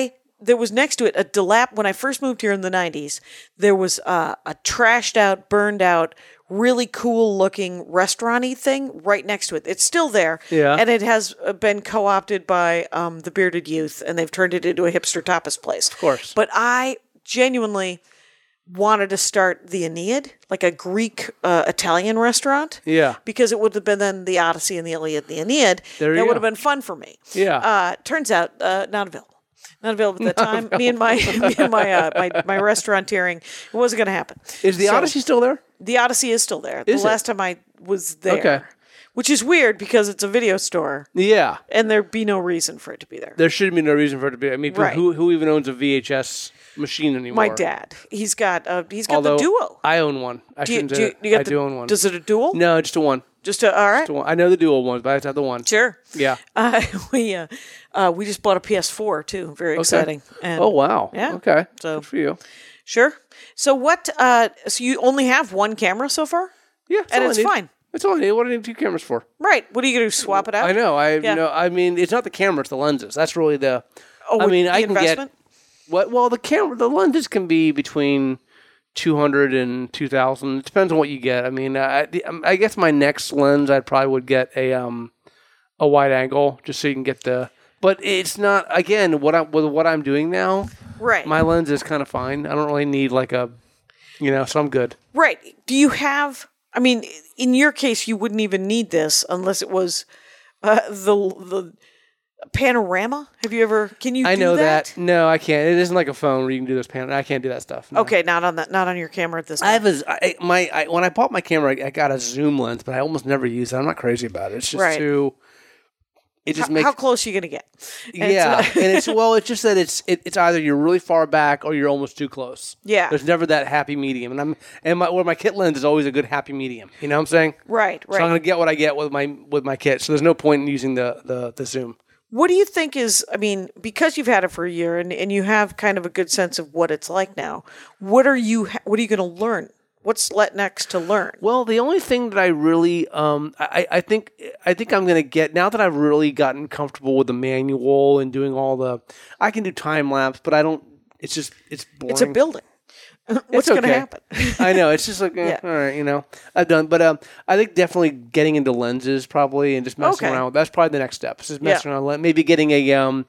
there was next to it a dilap. When I first moved here in the nineties, there was uh, a trashed out, burned out, really cool looking restaurant-y thing right next to it. It's still there. Yeah. And it has been co-opted by um, the Bearded Youth, and they've turned it into a hipster tapas place. Of course. But I genuinely wanted to start the Aeneid, like a Greek uh, Italian restaurant. Yeah. Because it would have been then the Odyssey and the Iliad and the Aeneid. There you that go. would have been fun for me. Yeah. Uh, turns out, uh, not available. Not available at the time. Me and my me and my uh, my, my restauranteering, it wasn't going to happen. Is the So, Odyssey still there? The Odyssey is still there. Is the it? last time I was there. Okay. Which is weird because it's a video store Yeah. and there'd be no reason for it to be there. There should be no reason for it to be. I mean, Right. who who even owns a V H S machine anymore? My dad. He's got uh, he's got Although the Duo. I own one. I Do you, shouldn't do say you, it. you got I the, do own one. Does it a dual? No, just a one. Just a all right. Just a one. I know the dual ones, but I just have the one. Sure. Yeah. Uh, we uh, uh, we just bought a P S four too. Very exciting. And Oh wow. Yeah. Okay. So- Good for you. Sure. So what? Uh, so you only have one camera so far, Yeah. That's and all I it's need. fine, That's all I need. What do I need two cameras for? right? What are you going to swap it out? I know. I Yeah. know. I mean, it's not the camera; it's the lenses. That's really the. Oh, I mean, the I can investment? get what? Well, the camera, the lenses can be between two hundred and two thousand. It depends on what you get. I mean, I, I guess my next lens, I probably would get a um a wide angle just so you can get the. But it's not again what I with what I'm doing now. Right. My lens is kind of fine. I don't really need like a, you know, so I'm good. Right. Do you have, I mean, in your case, you wouldn't even need this unless it was uh, the the panorama. Have you ever, can you I do know that? that. No, I can't. It isn't like a phone where you can do this pan. I can't do that stuff. No. Okay, not on that, not on your camera at this I time. have a I, my I, when I bought my camera, I, I got a zoom lens, but I almost never use it. I'm not crazy about it. It's just Right. too. It just how, makes how close are you going to get? And yeah, it's, uh, and it's well, it's just that it's it, it's either you're really far back or you're almost too close. Yeah. there's never that happy medium, and I'm and my where my kit lens is always a good happy medium. You know what I'm saying? right, So I'm right. gonna get what I get with my with my kit. So there's no point in using the the, the zoom. What do you think is, I mean, because you've had it for a year and, and you have kind of a good sense of what it's like now, what are you, ha- what are you going to learn? What's let next to learn? Well, the only thing that I really, um, I, I think, I think I'm gonna get now that I've really gotten comfortable with the manual and doing all the, I can do time lapse, but I don't. It's just, it's boring. It's a building. What's It's going to okay. happen? I know it's just like, eh, Yeah. all right, you know, I've done, but um, I think definitely getting into lenses probably and just messing Okay. around. That's probably the next step. It's just Yeah. messing around. with- Maybe getting a um,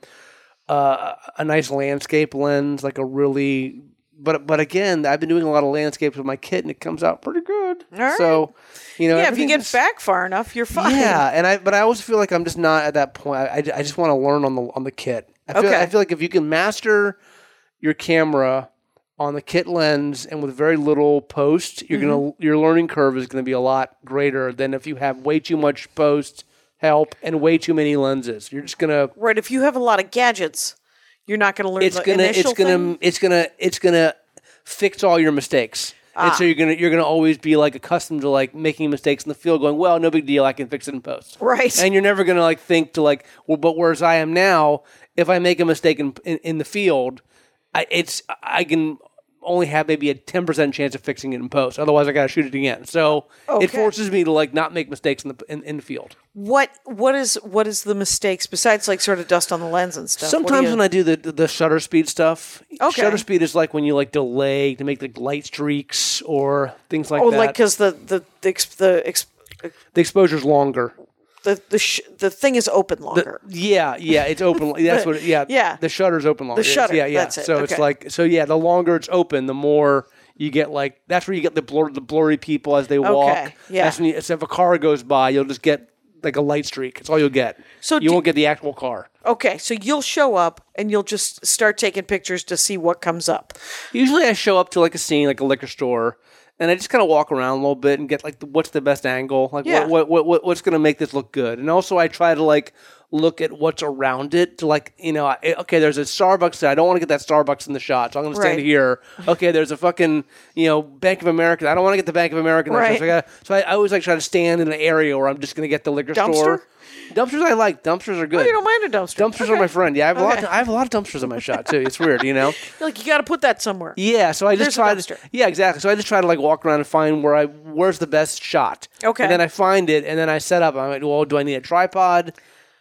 uh, a nice landscape lens, like a really. But but again, I've been doing a lot of landscapes with my kit, and it comes out pretty good. All right. So, you know, Yeah, if you everything get just- back far enough, you're fine. yeah, and I but I always feel like I'm just not at that point. I, I, I just want to learn on the on the kit. I feel Okay. I feel like if you can master your camera on the kit lens and with very little post, you're Mm-hmm. gonna your learning curve is gonna be a lot greater than if you have way too much post help and way too many lenses. You're just gonna Right. If you have a lot of gadgets, you're not going to learn it's the gonna initial it's gonna thing? it's gonna it's gonna fix all your mistakes. And Ah. so you're gonna you're gonna always be like accustomed to like making mistakes in the field, going, well, no big deal, I can fix it in post. Right. And you're never gonna like think to like, well, but whereas I am now, if I make a mistake in in, in the field, I it's I can only have maybe a ten percent chance of fixing it in post. Otherwise, I gotta shoot it again. So Okay. it forces me to like not make mistakes in the in, in the field. What what is what is the mistakes besides like sort of dust on the lens and stuff? Sometimes when I do the the shutter speed stuff, Okay. shutter speed is like when you like delay to make the light streaks or things like oh, that. like because the the the ex, the, ex, the exposure's longer. the the sh- the thing is open longer. Yeah, yeah, it's open. That's what. It, yeah, Yeah. The shutter's open longer. The shutter, Yeah, yeah. that's it, So it's okay. like so. Yeah, the longer it's open, the more you get. Like that's where you get the blur, the blurry people as they walk. yeah. That's when you, so if a car goes by, you'll just get like a light streak. That's all you'll get. So you do- won't get the actual car. Okay, so you'll show up and you'll just start taking pictures to see what comes up. Usually, I show up to like a scene, like a liquor store, and I just kind of walk around a little bit and get like the, what's the best angle, like Yeah. what, what what what's going to make this look good. And also, I try to like look at what's around it to like you know, I, okay, there's a Starbucks there. I don't want to get that Starbucks in the shot, so I'm going to stand Right. here. Okay, there's a fucking you know Bank of America. I don't want to get the Bank of America. in that Right. shot, So, I, gotta, so I, I always like try to stand in an area where I'm just going to get the liquor Dumpster? store. Dumpsters I like. Dumpsters are good. Oh, you don't mind a dumpster? Dumpsters Okay. are my friend. Yeah, I have a lot. Okay. Of, I have a lot of dumpsters in my shot too. It's weird, you know. You're like you got to put that somewhere. Yeah, so I just There's a try dumpster. to yeah, exactly. So I just try to like walk around and find where I where's the best shot. Okay. And then I find it, and then I set up. I'm like, well, do I need a tripod?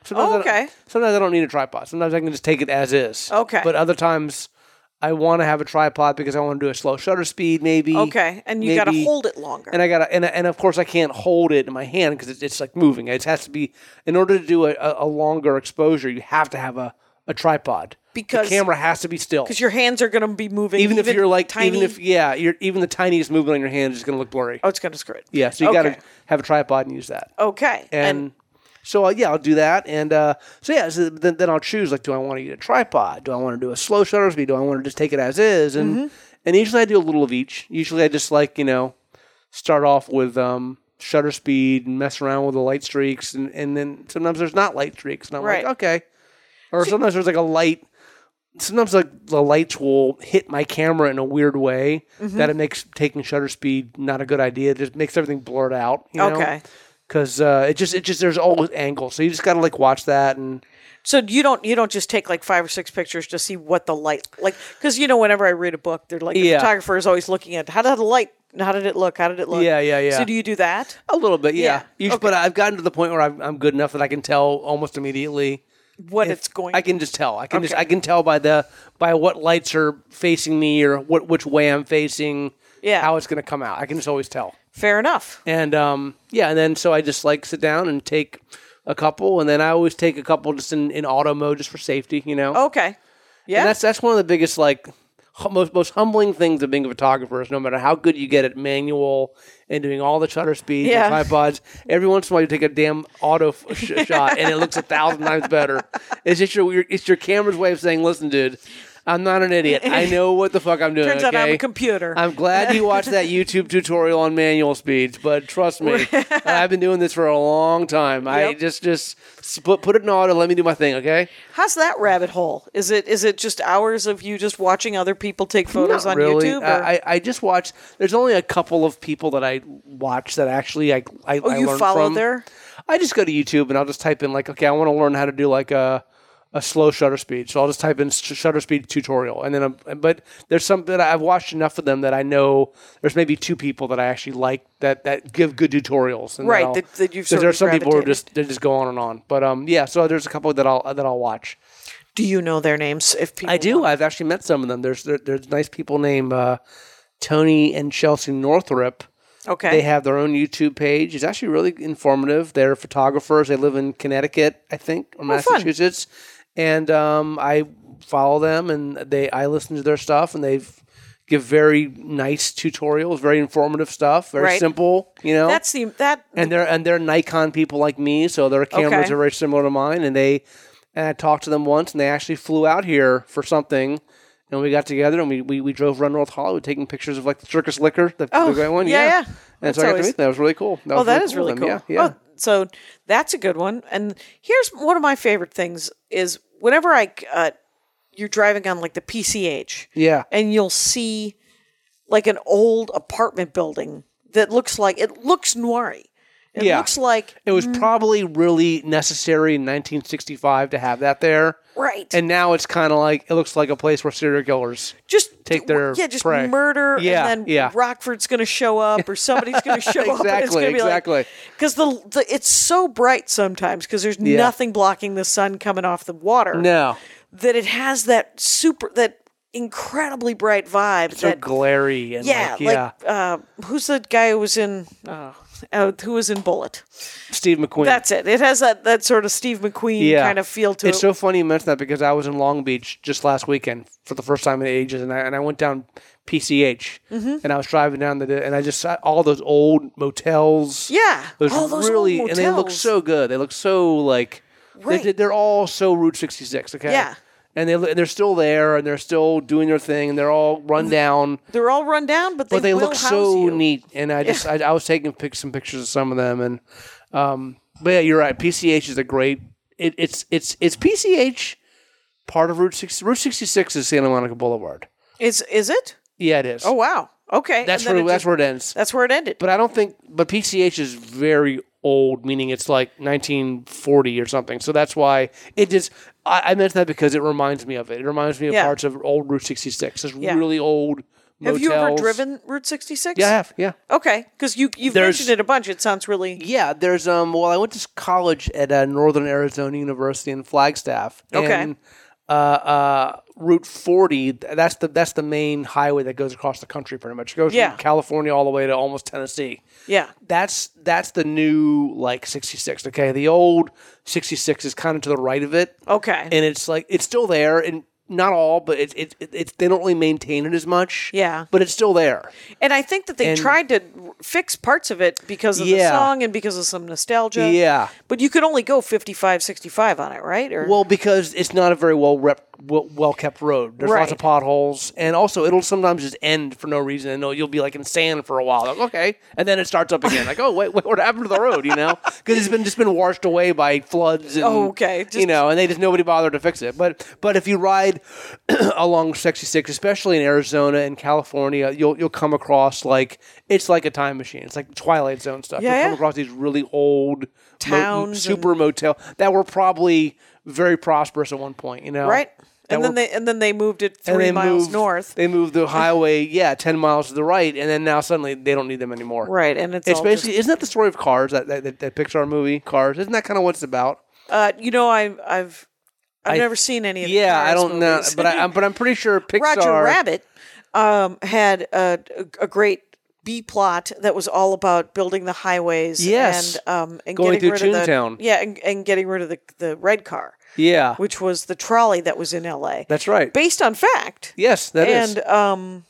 Sometimes Oh, I don't- okay. sometimes I don't need a tripod. Sometimes I can just take it as is. Okay. But other times, I want to have a tripod because I want to do a slow shutter speed, maybe. Okay, and you got to Maybe- hold it longer. And I gotta, and, and of course I can't hold it in my hand because it's, it's like moving. It has to be, in order to do a, a, a longer exposure, you have to have a, a tripod. Because- the camera has to be still. Because your hands are going to be moving. Even, if you're like, tiny. even if yeah, you're even the tiniest movement on your hand is going to look blurry. Oh, it's going to screw it. Yeah, so you Okay. got to have a tripod and use that. Okay. And, so uh, yeah, I'll do that. And uh, so yeah, so then, then I'll choose like, do I want to use a tripod? Do I want to do a slow shutter speed? Do I want to just take it as is? And Mm-hmm. and usually I do a little of each. Usually I just like you know start off with um, shutter speed and mess around with the light streaks, and, and then sometimes there's not light streaks, and I'm Right. like okay. Or sometimes there's like a light. Sometimes like the lights will hit my camera in a weird way Mm-hmm. that it makes taking shutter speed not a good idea. It just makes everything blurred out. You know? Okay. Because uh, it just it just there's always angles, so you just gotta like watch that and So you don't you don't just take like five or six pictures to see what the light like because you know whenever I read a book they're like the Yeah. photographer is always looking at how did the light how did it look how did it look Yeah, yeah, yeah. So do you do that? a little bit, yeah. Yeah, You should- okay. But I've gotten to the point where I'm, I'm good enough that I can tell almost immediately. What if- it's going I can just tell. I can just Okay. I can tell by the by what lights are facing me or what which way I'm facing. Yeah. How it's going to come out. I can just always tell. fair enough. And um, yeah, and then so I just like sit down and take a couple, and then I always take a couple just in, in auto mode just for safety, you know. Okay. Yeah. And that's that's one of the biggest like hu- most most humbling things of being a photographer is no matter how good you get at manual and doing all the shutter speeds Yeah. and tripods, every once in a while you take a damn auto f- sh- shot and it looks a thousand times better. It's just your your- it's your camera's way of saying, listen, dude. I'm not an idiot. I know what the fuck I'm doing. Turns out I'm okay? a computer. I'm glad you watched that YouTube tutorial on manual speeds, but trust me, I've been doing this for a long time. I Yep. just just s- put put it in auto. Let me do my thing, okay? How's that rabbit hole? Is it is it just hours of you just watching other people take photos Not on really. YouTube? Uh, or- I I just watch. There's only a couple of people that I watch that actually I I, oh, I you learn follow from. there? I just go to YouTube and I'll just type in like, okay, I want to learn how to do like a a slow shutter speed. So I'll just type in sh- shutter speed tutorial, and then I'm, but there's some that I've watched enough of them that I know there's maybe two people that I actually like that that give good tutorials. And Right, I'll- that- that you've 'cause sort there's of some people who are gravitated. just they just go on and on. But um yeah, so there's a couple that I'll that I'll watch. Do you know their names? If people I do. want- I've actually met some of them. There's there, there's nice people named uh, Tony and Chelsea Northrup. Okay. They have their own YouTube page. It's actually really informative. They're photographers. They live in Connecticut, I think, or Oh, fun. Massachusetts. And um, I follow them, and they I listen to their stuff, and they've give very nice tutorials, very informative stuff, very Right. simple. You know, That's the that and they're and they're Nikon people like me, so their cameras Okay. are very similar to mine. And they and I talked to them once, and they actually flew out here for something. And we got together and we, we, we drove around North Hollywood taking pictures of like the Circus Liquor, the, Oh, the great one. yeah, yeah. And That's so I got always- to meet them. That was really cool. That oh, was that really is cool really of cool. them. Yeah, yeah. Oh, so that's a good one. And here's one of my favorite things is whenever I uh, you're driving on like the P C H, Yeah. and you'll see like an old apartment building that looks like it looks noiry. It Yeah. looks like It was probably really necessary in nineteen sixty-five to have that there. right. And now it's kind of like, it looks like a place where serial killers. just take their yeah, just prey. murder, Yeah, and then yeah. Rockford's going to show up, or somebody's going to show up, and it's Exactly, going to be exactly. like because the, the it's so bright sometimes because there's Yeah. nothing blocking the sun coming off the water. No. that it has that super that incredibly bright vibe. So that glary. And yeah, like, yeah. like uh, who's the guy who was in uh, uh, who was in Bullet? Steve McQueen. That's it. It has that that sort of Steve McQueen yeah. kind of feel to It's it. so funny you mentioned that because I was in Long Beach just last weekend for the first time in ages, and I, and I went down P C H, Mm-hmm. and I was driving down the, and I just saw all those old motels. Yeah, Those all those really, old and they look motels. so good. They look so like, Right. they, they're all so Route sixty-six. Okay. Yeah. And they and they're still there, and they're still doing their thing, and they're all run down. They're all run down, but they, But they will look house so you. neat, and I just I, I was taking pic, some pictures of some of them, and um, but yeah, you're right. P C H is a great. It, it's it's it's P C H part of Route six. Route sixty-six is Santa Monica Boulevard. Is is it? Yeah, it is. Oh wow. Okay. that's And then where it that's just- where it ends. that's where it ended. But I don't think. But P C H is very old, meaning it's like nineteen forty or something. So that's why it just. I, I mentioned that because it reminds me of it. It reminds me of Yeah. parts of old Route sixty-six. It's Yeah. really old motels. Have you ever driven Route sixty-six? Yeah, I have. Yeah. Okay, because you you've There's- mentioned it a bunch. It sounds really Yeah, there's um. Well, I went to college at uh, Northern Arizona University in Flagstaff. Okay. And, uh, uh, Route forty. That's the that's the main highway that goes across the country. Pretty much it goes Yeah. from California all the way to almost Tennessee. yeah. That's that's the new like sixty-six. Okay, the old sixty-six is kind of to the right of it. Okay. And it's like it's still there, and not all, but it's it's it, it's they don't really maintain it as much. Yeah. But it's still there. And I think that they And- tried to fix parts of it because of the Yeah. song and because of some nostalgia. Yeah. But you could only go fifty-five, sixty-five on it, right? Or Well, because it's not a very well rep, well, well kept road. There's lots Right. of potholes, and also it'll sometimes just end for no reason, and you'll be like in sand for a while. Like, okay, and then it starts up again. Like, oh wait, wait what happened to the road? You know, because it's been just been washed away by floods. And, Oh, okay. you Just- know, and they just nobody bothered to fix it. But but if you ride along sixty-six, especially in Arizona and California, you'll you'll come across like it's like a time machine. It's like Twilight Zone stuff. Yeah, you'll come yeah. across these really old mo- Towns super motel that were probably very prosperous at one point, you know. right? That And then were- they and then they moved it and three they miles moved- north. They moved the highway, yeah, ten miles to the right, and then now suddenly they don't need them anymore. Right, and it's, It's all basically just, isn't that the story of Cars, that that, that, that Pixar movie, Cars? Isn't that kind of what it's about? uh, you know, I, I've I've I- never seen any of the Yeah, I Cars don't know, movies. but I, I'm but I'm pretty sure Pixar. Roger Rabbit um, had a, a great B plot that was all about building the highways. Yes. and um, and Going getting through rid of Toontown. the yeah, and, and getting rid of the the red car, Yeah, which was the trolley that was in L A. that's right. based on fact. Yes, that is. and um,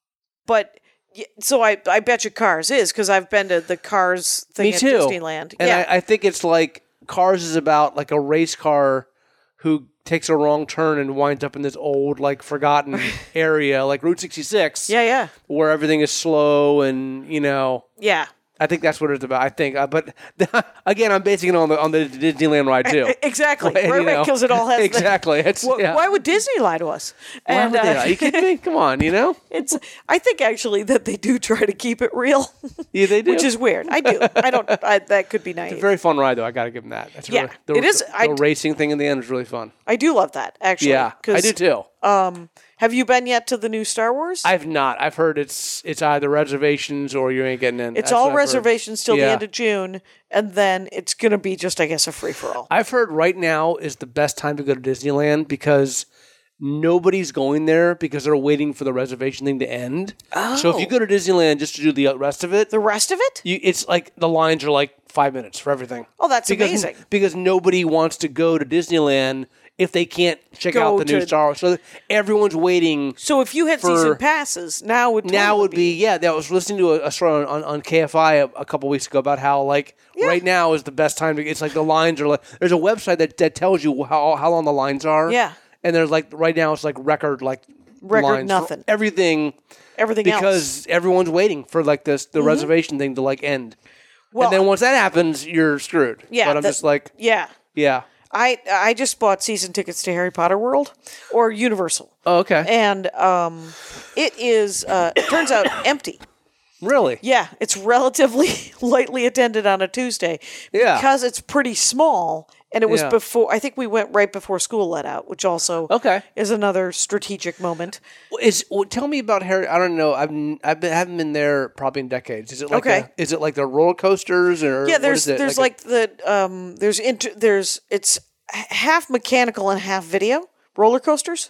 but y- so I I bet you Cars is because I've been to the Cars thing Me at too. Disneyland. And yeah, I, I think it's like Cars is about like a race car who takes a wrong turn and winds up in this old, like forgotten area, like Route sixty-six. yeah, yeah, Where everything is slow and, you know, yeah. I think that's what it's about. I think, uh, but again, I'm basing it on the on the Disneyland ride too. Exactly, And, right? you know, Because it all has the- exactly. It's, Wh- yeah. Why would Disney lie to us? Why And would they? uh, Are you kidding me? Come on, you know. it's. I think actually that they do try to keep it real, Yeah, they do. which is weird. I do. I don't. I, that could be naive. Very fun ride though. I got to give them that. That's Yeah, really, the, it is. The, I the d- racing thing in the end is really fun. I do love that actually. Yeah, I 'cause, do too. Um, have you been yet to the new Star Wars? I've not. I've heard it's it's either reservations or you ain't getting in. It's That's all what I've heard. reservations till the Yeah. end of June, and then it's going to be just, I guess, a free for all. I've heard right now is the best time to go to Disneyland because nobody's going there because they're waiting for the reservation thing to end. So if you go to Disneyland just to do the rest of it, The rest of it? you, it's like the lines are like five minutes for everything. Oh, that's because, amazing. Because nobody wants to go to Disneyland if they can't check Go out the new to- Star Wars. So everyone's waiting. So if you had For- season passes, now would Now totally would be, yeah. That I was listening to a, a story on, on, on K F I a, a couple weeks ago about how like right now is the best time to. It's like the lines are like there's a website that, that tells you how how long the lines are. Yeah. and there's like right now it's like record like Record lines for nothing. everything everything because else. everyone's waiting for like this the reservation thing to like end. Well, and then once that happens, you're screwed. Yeah, but I'm that- just like yeah. yeah. I I just bought season tickets to Harry Potter World or Universal, Oh, okay. and um, it is uh, it turns out empty. Really? Yeah, it's relatively lightly attended on a Tuesday Yeah. because it's pretty small, and it was Yeah. before. I think we went right before school let out, which also Okay. is another strategic moment. Is well, tell me about Harry. I don't know. I've n- I've been, haven't been there probably in decades. Is it like Okay. a, is it like the roller coasters or Yeah, what there's is it? there's a- like, the um there's inter, there's it's h- half mechanical and half video roller coasters,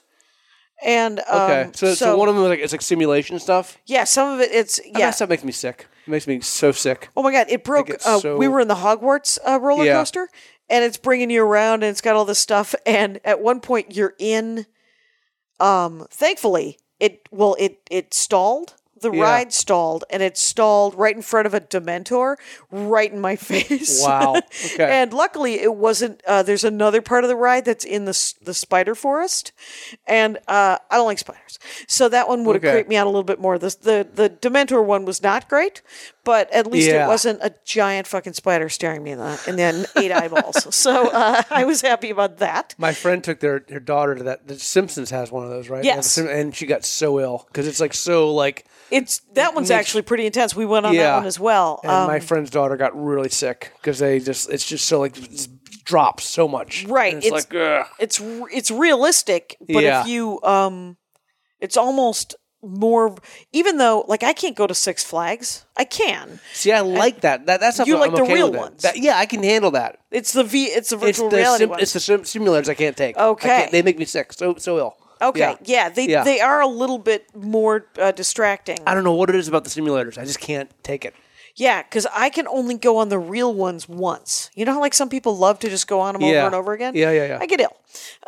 and um, okay. So, so one of them is like it's like simulation stuff. yeah, some of it it's Yeah, yeah. that stuff makes me sick. It makes me so sick. Oh my god, it broke. it's Uh, so- We were in the Hogwarts uh, roller Yeah. coaster, and it's bringing you around, and it's got all this stuff. And at one point, you're in. Um, thankfully, it well, it it stalled. The Yeah. ride stalled, and it stalled right in front of a Dementor, right in my face. Wow. Okay. And luckily, it wasn't. Uh, there's another part of the ride that's in the s- the spider forest, and uh, I don't like spiders, so that one would have Okay. creeped me out a little bit more. The the the Dementor one was not great, but at least Yeah. it wasn't a giant fucking spider staring me in the in the eight eyeballs. So uh, I was happy about that. My friend took their, their daughter to that. The Simpsons has one of those, right? Yes. Yeah, the Sim- and she got so ill because it's like so like. It's that one's makes- actually pretty intense. We went on that Yeah. one as well. And Um, my friend's daughter got really sick because they just it's just so like it just drops so much. Right, And it's, it's- like ugh. it's r- it's realistic, but Yeah. if you um, it's almost more, even though, like, I can't go to Six Flags. I can. See, I like that. That that's You something like I'm the okay real with it. ones. That- yeah, I can handle that. It's the V. It's the It's virtual the reality sim- ones. it's the sim- simulators I can't take. I Okay. can't- they make me sick. So so ill. Okay, Yeah. yeah, they Yeah. they are a little bit more uh, distracting. I don't know what it is about the simulators. I just can't take it. Yeah, because I can only go on the real ones once. You know how like some people love to just go on them Yeah. over and over again? Yeah, yeah, yeah. I get ill.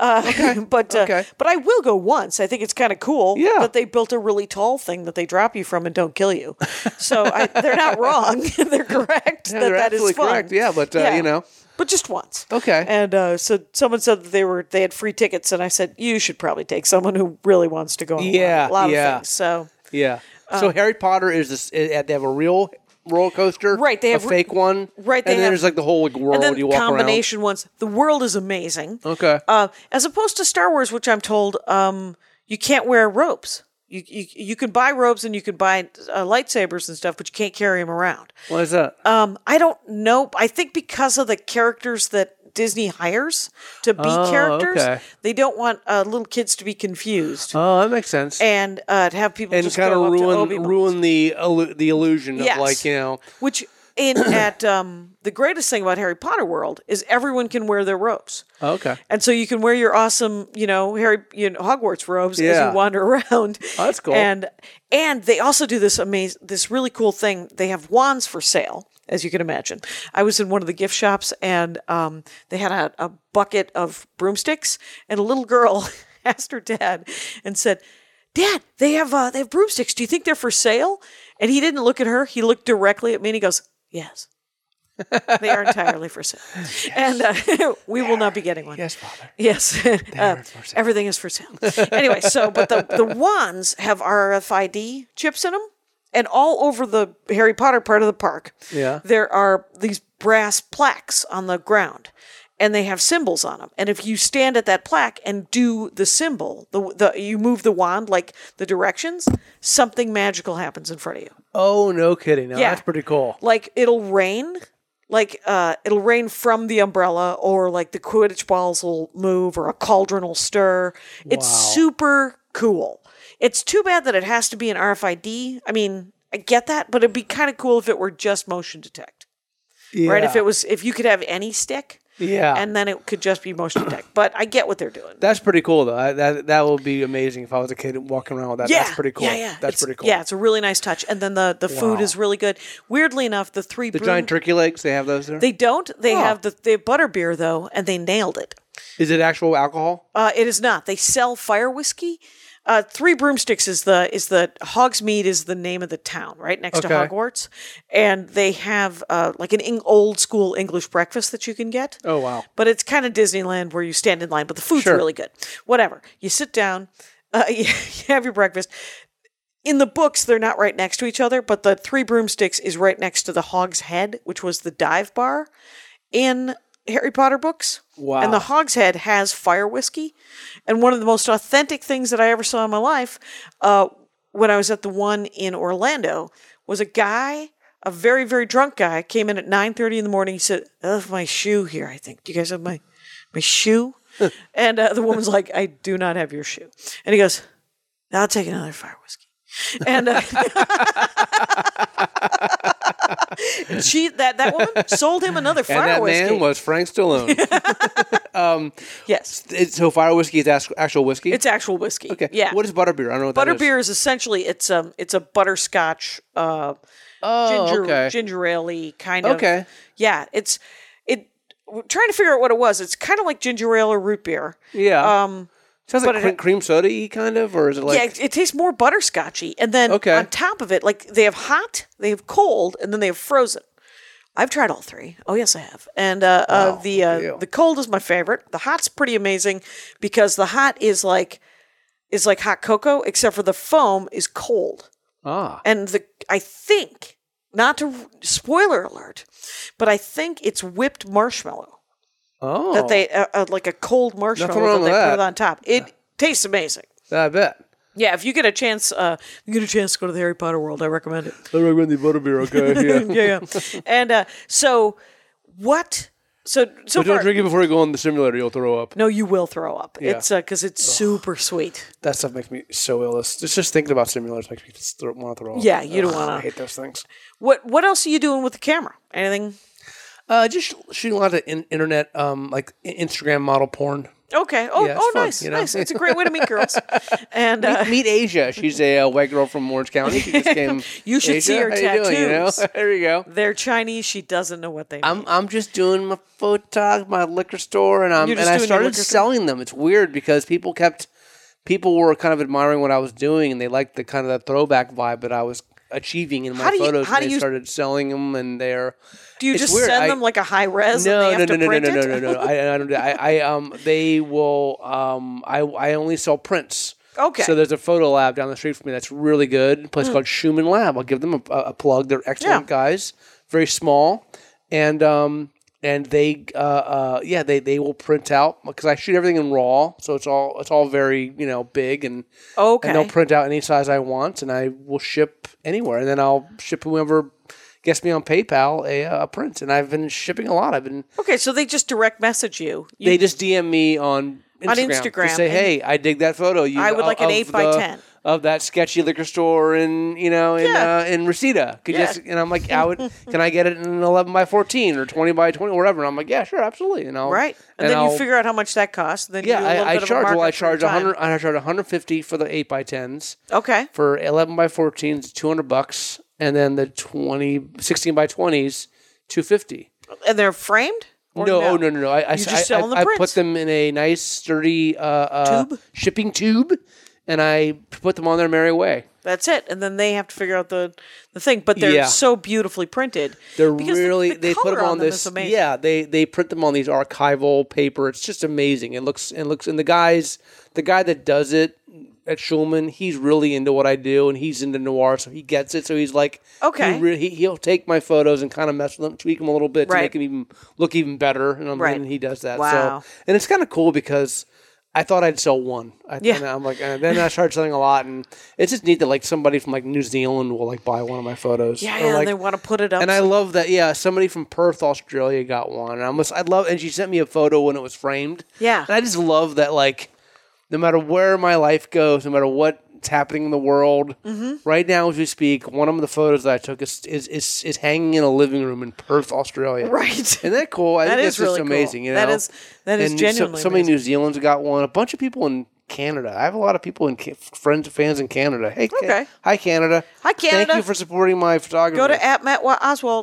Uh, but uh, Okay. but I will go once. I think it's kind of cool Yeah. that they built a really tall thing that they drop you from and don't kill you. So I, they're not wrong. They're correct. Yeah, that they're that is absolutely fun. correct. Yeah, but, uh, you know. But just once. Okay. And uh, so someone said that they were they had free tickets, and I said you should probably take someone who really wants to go on a lot- Yeah, a lot, yeah. of things. So Yeah. So Harry Potter is this? eh, They have a real roller coaster, Right, they have a re- fake one, right, they and then have- there's like the whole like world and then you walk combination ones. The world is amazing. around. Okay. Uh, as opposed to Star Wars, which I'm told um, you can't wear robes. You, you you can buy robes and you can buy uh, lightsabers and stuff, but you can't carry them around. What is that? Um, I don't know. I think because of the characters that Disney hires to be Oh, characters, okay. they don't want uh, little kids to be confused Oh, that makes sense. and uh, to have people And just kind go of up to ruin Obi-Wan. ruin the illu- the illusion Yes. of like you know. Which in at um, the greatest thing about Harry Potter World is everyone can wear their robes. Okay. And so you can wear your awesome, you know, Harry, you know, Hogwarts robes as Yeah. you wander around. Oh, that's cool. And and they also do this amazing, this really cool thing. They have wands for sale, as you can imagine. I was in one of the gift shops, and um, they had a, a bucket of broomsticks, and a little girl asked her dad and said, "Dad, they have uh, they have broomsticks. Do you think they're for sale?" And he didn't look at her. He looked directly at me, and he goes, "Yes." They are entirely for sale. Yes. And uh, we will not be getting one. Yes, Father. Yes. Uh, for sale. everything is for sale. Anyway, so, but the, the wands have R F I D chips in them. And all over the Harry Potter part of the park, Yeah. there are these brass plaques on the ground. And they have symbols on them. And if you stand at that plaque and do the symbol, the the you move the wand, like the directions, something magical happens in front of you. Oh, no kidding. Now, Yeah. that's pretty cool. Like it'll rain, like uh, it'll rain from the umbrella, or like the Quidditch balls will move, or a cauldron will stir. It's Wow. super cool. It's too bad that it has to be an R F I D. I mean, I get that, but it'd be kind of cool if it were just motion detect, Yeah. right? If it was, if you could have any stick, Yeah. and then it could just be motion detect. But I get what they're doing. That's pretty cool, though. I, that that would be amazing if I was a kid walking around with that. Yeah, That's pretty cool. Yeah, yeah. That's It's- pretty cool. Yeah, it's a really nice touch. And then the, the food Wow. is really good. Weirdly enough, the three The broom- giant turkey legs, they have those there? they don't. They Oh. have the they have butterbeer though, and they nailed it. Is it actual alcohol? Uh, it is not. They sell fire whiskey. Uh, Three Broomsticks is the is the Hogsmeade is the name of the town right next to Okay. Hogwarts, and they have uh, like an eng- old school English breakfast that you can get. Oh, wow. But it's kind of Disneyland where you stand in line, but the food's Sure. really good. Whatever. You sit down, uh, you, you have your breakfast. In the books, they're not right next to each other, but the Three Broomsticks is right next to the Hog's Head, which was the dive bar in Harry Potter books. Wow. And the Hog's Head has fire whiskey. And one of the most authentic things that I ever saw in my life, uh, when I was at the one in Orlando, was a guy, a very, very drunk guy, came in at nine thirty in the morning. He said, "I left my shoe here, I think. Do you guys have my, my shoe?" And uh, the woman's like, "I do not have your shoe." And he goes, "I'll take another fire whiskey." And uh, and she that that woman sold him another fire And that whiskey. man was Frank Stallone. yes, It's- so fire whiskey is act- actual whiskey? it's actual whiskey. Okay. Yeah. What is butterbeer? I don't know what that is. Butterbeer is essentially it's um it's a butterscotch uh Oh, ginger okay. ginger ale kind of. Okay. Yeah, it's it. We're trying to figure out what it was. It's kind of like ginger ale or root beer. Yeah. Um, Sounds but like it- cre- cream soda-y kind of, or is it like... yeah, it, it tastes more butterscotchy. And then Okay. on top of it, like they have hot, they have cold, and then they have frozen. I've tried all three. Oh yes, I have. And uh, uh, Wow, the uh, deal. the cold is my favorite. The hot's pretty amazing because the hot is like is like hot cocoa, except for the foam is cold. Ah. And the I think not to spoiler alert, but I think it's whipped marshmallow. Oh. That they uh, uh, like a cold marshmallow Nothing wrong that they with put that. it on top. It tastes amazing. I bet. Yeah, if you get a chance, uh, you get a chance to go to the Harry Potter world. I recommend it. I recommend the butterbeer, okay? Yeah. yeah, yeah. And uh, so, what? So so But don't far, drink it before you go on the simulator. You'll throw up. no, you will throw up. Yeah. It's because it's super sweet. That stuff makes me so ill. It's just, just thinking about simulators makes me just throw, want to throw up. Yeah, you don't Ugh, wanna- I hate those things. What What else are you doing with the camera? Anything? Uh, just shooting a lot of in- internet, um, like Instagram model porn. Okay. Oh, Yeah, it's oh, fun, nice, you know? nice. It's a great way to meet girls. And uh, Meet Asia. She's a uh, white girl from Orange County. She just came. You should Asia, see her how you doing, you know? tattoos. There you go. they're Chinese. She doesn't know what they mean. I'm I'm just doing my photog, my liquor store, and I'm You're and just I doing your started liquor store? selling them. It's weird because people kept people were kind of admiring what I was doing, and they liked the kind of that throwback vibe that I was achieving in my How do you- photos. how and do they you- started selling them, and they're Do you it's just weird. send I- them like a high res no, and they no, have no, to no, no, print no, no, it? no, no. I, I don't. do- I, I um. They will. Um. I I only sell prints. Okay. So there's a photo lab down the street from me that's really good. A place called Schumann Lab. I'll give them a, a plug. They're excellent Yeah. guys. Very small, and um and they uh, uh yeah they, they will print out because I shoot everything in RAW, so it's all it's all very you know big and Okay. and they'll print out any size I want, and I will ship anywhere, and then I'll ship whoever gets me on PayPal a, a print, and I've been shipping a lot. I've been Okay, so they just direct message you. you they just D M me on Instagram, On Instagram, to say, and- "Hey, I dig that photo. You, I would like an of eight by the- ten. of that sketchy liquor store in you know in Yeah. uh, in Reseda. Could you Yeah. just and I'm like, I would. Can I get it in an eleven by fourteen or twenty by twenty or whatever? And I'm like, yeah, sure, absolutely. And I'll, right, and, and then I'll, you figure out how much that costs. Then yeah, you do a little I, I bit of a charge. Well, I markup for your charge time. one hundred. I charge one hundred fifty for the eight by tens. Okay, For eleven by fourteens, two hundred bucks, and then the twenty sixteen by twenties, two fifty. and they're framed. Or No, oh, no, no, no. I, I, just I, sell I, the I prints? put them in a nice, sturdy uh, uh, Tube? shipping tube, and I put them on their merry way. That's it, and then they have to figure out the the thing. But they're Yeah. so beautifully printed. They're because the- really the they put color them on them this. is amazing. Yeah, they they print them on these archival paper. It's just amazing. It looks and looks and the guys, the guy that does it at Schulman, he's really into what I do, and he's into noir, so he gets it. So he's like, Okay. he, re- he he'll take my photos and kind of mess with them, tweak them a little bit to Right. make them even look even better, and, I'm, Right. and he does that. Wow. So and it's kind of cool because I thought I'd sell one. I, Yeah. And I'm like, and then I started selling a lot, and it's just neat that like somebody from like New Zealand will like buy one of my photos. Yeah, Or, yeah, like, they want to put it up. and I so- love that. Yeah, somebody from Perth, Australia, got one, and I almost I love. And she sent me a photo when it was framed. Yeah. and I just love that. Like, no matter where my life goes, no matter what's happening in the world, Mm-hmm. right now as we speak, one of the photos that I took is is is, is hanging in a living room in Perth, Australia. Right. Isn't that cool? I That think is that's really just cool. amazing. You know, That is- that is and genuinely So, so many amazing. New Zealand's got one. A bunch of people in Canada. I have a lot of people in ca- friends, fans in Canada. Hey, Ca- Okay. hi Canada. Hi, Thank Canada. you for supporting my photography. Go to at Matt Wa- Oswald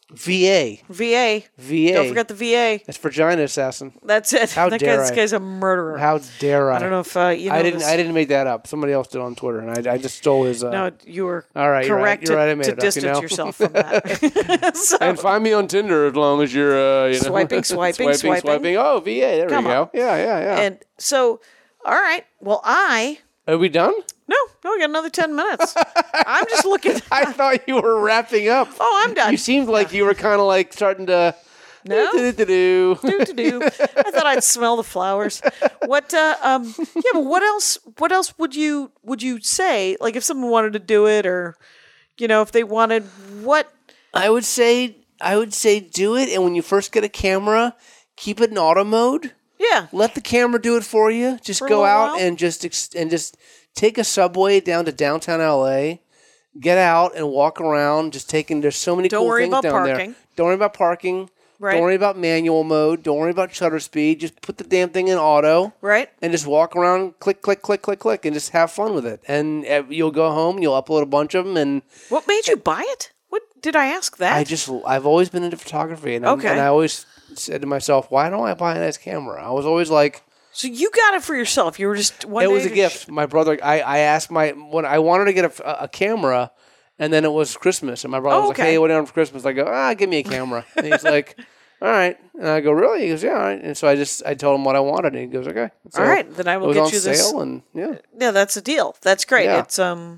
V A. V A. V A. Don't forget the V A. That's Vagina Assassin. That's it. How that dare guy, this I. guy's a murderer. How dare I? I don't know if uh, you know I didn't. this- I didn't make that up. Somebody else did on Twitter, and I, I just stole his. Uh, No, you were All right, you're right. correct You're to, right, I made to it up, you distance know? yourself from that. So- and find me on Tinder as long as you're uh, you know, Swiping, swiping, swiping, swiping. Oh, V A. There Come we go. on. Yeah, yeah, yeah. and so, all right. Well, I Are we done? no, no, we got another ten minutes. I'm just looking. I thought you were wrapping up. Oh, I'm done. You seemed like you were kind of like starting to. No. Do-do-do-do. do to do. I thought I'd smell the flowers. What? Uh, um. Yeah, but what else? What else would you would you say? Like, if someone wanted to do it, or you know, if they wanted what? I would say. I would say do it, and when you first get a camera, keep it in auto mode. Yeah. Let the camera do it for you. Just For a go little out while? and just ex- and just take a subway down to downtown L A. Get out and walk around. Just taking. There's so many Don't cool worry things about down there. parking. Don't worry about parking. Right. Don't worry about manual mode. Don't worry about shutter speed. Just put the damn thing in auto. Right. And just walk around, click, click, click, click, click, and just have fun with it. And uh, you'll go home. You'll upload a bunch of them. And What made you buy it? What did I ask that? I just, I've always been into photography, and, I'm- Okay. and I always said to myself, why don't I buy a nice camera? I was always like. So you got it for yourself. You were just one It day was a to gift. My brother, I, I asked my when I wanted to get a, a camera, and then it was Christmas, and my brother Oh, was like, okay. "Hey, what do you want for Christmas?" I go, "Ah, give me a camera." And he's like, "All right," and I go, "Really?" He goes, "Yeah." All right. And so I just I told him what I wanted, and he goes, "Okay." So All right, then I will it was get on you this- sale, and yeah, Yeah, that's a deal. That's great. Yeah. It's um,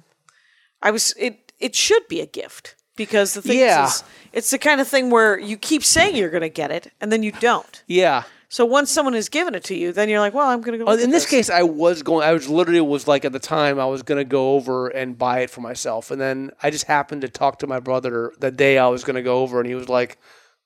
I was it. It should be a gift because the thing Yeah. is, it's the kind of thing where you keep saying you're going to get it and then you don't. yeah. So once someone has given it to you, then you're like, well, I'm going to go. Uh, look in at this case, I was going. I was literally was like at the time I was going to go over and buy it for myself, and then I just happened to talk to my brother the day I was going to go over, and he was like,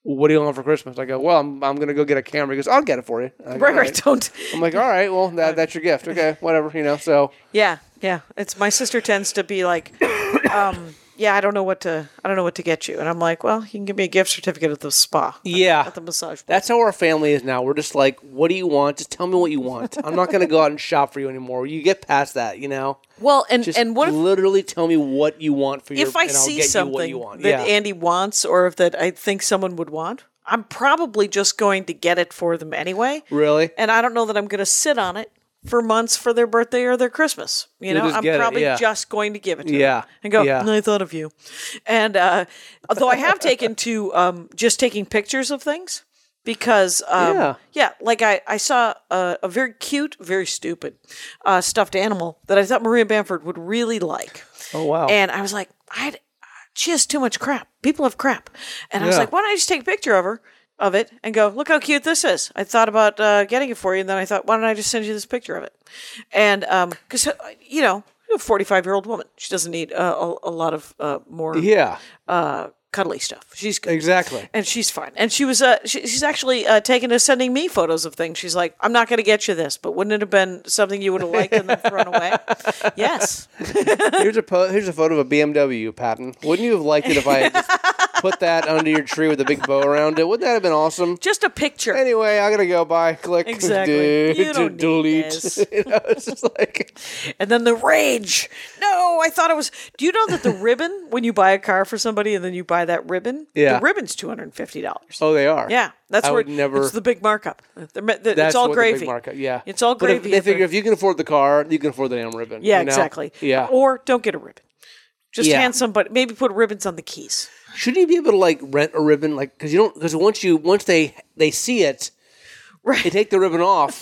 what do you want for Christmas? I go, well, I'm I'm gonna go get a camera. He goes, I'll get it for you. I go, Right, "All right. Don't. I'm like, all right, well, that that's your gift. Okay, whatever, you know. So Yeah, yeah. It's my sister tends to be like, um, yeah, I don't know what to, I don't know what to get you, and I'm like, well, you can give me a gift certificate at the spa. yeah, At the massage. that's how our family is now. We're just like, what do you want? Just tell me what you want. I'm not gonna go out and shop for you anymore. You get past that, you know. Well, and Just and what if literally tell me what you want for your. if I and I'll see get you what something you want. that Yeah. Andy wants or if that I think someone would want, I'm probably just going to get it for them anyway. Really? And I don't know that I'm going to sit on it for months for their birthday or their Christmas. You You'll know, just I'm get it, probably yeah. just going to give it to Yeah, them and go, yeah. I thought of you. And uh, although I have taken to um, just taking pictures of things because, um, Yeah. yeah, like I, I saw a, a very cute, very stupid uh, stuffed animal that I thought Maria Bamford would really like. Oh wow. And I was like, I, she has too much crap. People have crap. And I was Yeah. like, why don't I just take a picture of her, of it, and go, look how cute this is. I thought about uh, getting it for you, and then I thought, why don't I just send you this picture of it? And because, um, you know, a forty-five-year-old woman, she doesn't need uh, a, a lot of uh, more yeah. uh, cuddly stuff. She's good. Exactly. And she's fine. And she was, uh, she, she's actually uh, taken to sending me photos of things. She's like, I'm not going to get you this, but wouldn't it have been something you would have liked and then thrown away? Yes. Here's a po- here's a photo of a B M W, Patton. Wouldn't you have liked it if I had just put that under your tree with a big bow around it? Wouldn't that have been awesome? Just a picture. Anyway, I gotta go. Bye. Click. Exactly. D- You don't need delete. this. You know, it's just like And then the rage. No, I thought it was. Do you know that the ribbon, when you buy a car for somebody and then you buy that ribbon, Yeah. the ribbon's two hundred fifty dollars. oh, they are. Yeah, that's I where would never- it's the big markup. The, the, That's it's all what gravy. The big markup. Yeah, It's all But if, gravy they at the- figure if you can afford the car, you can afford the damn ribbon. Yeah, you know? exactly. Yeah. Or don't get a ribbon. Just Yeah. hand somebody. Maybe put ribbons on the keys. Should you be able to like rent a ribbon, like because you don't because once you once they they see it, Right. they take the ribbon off.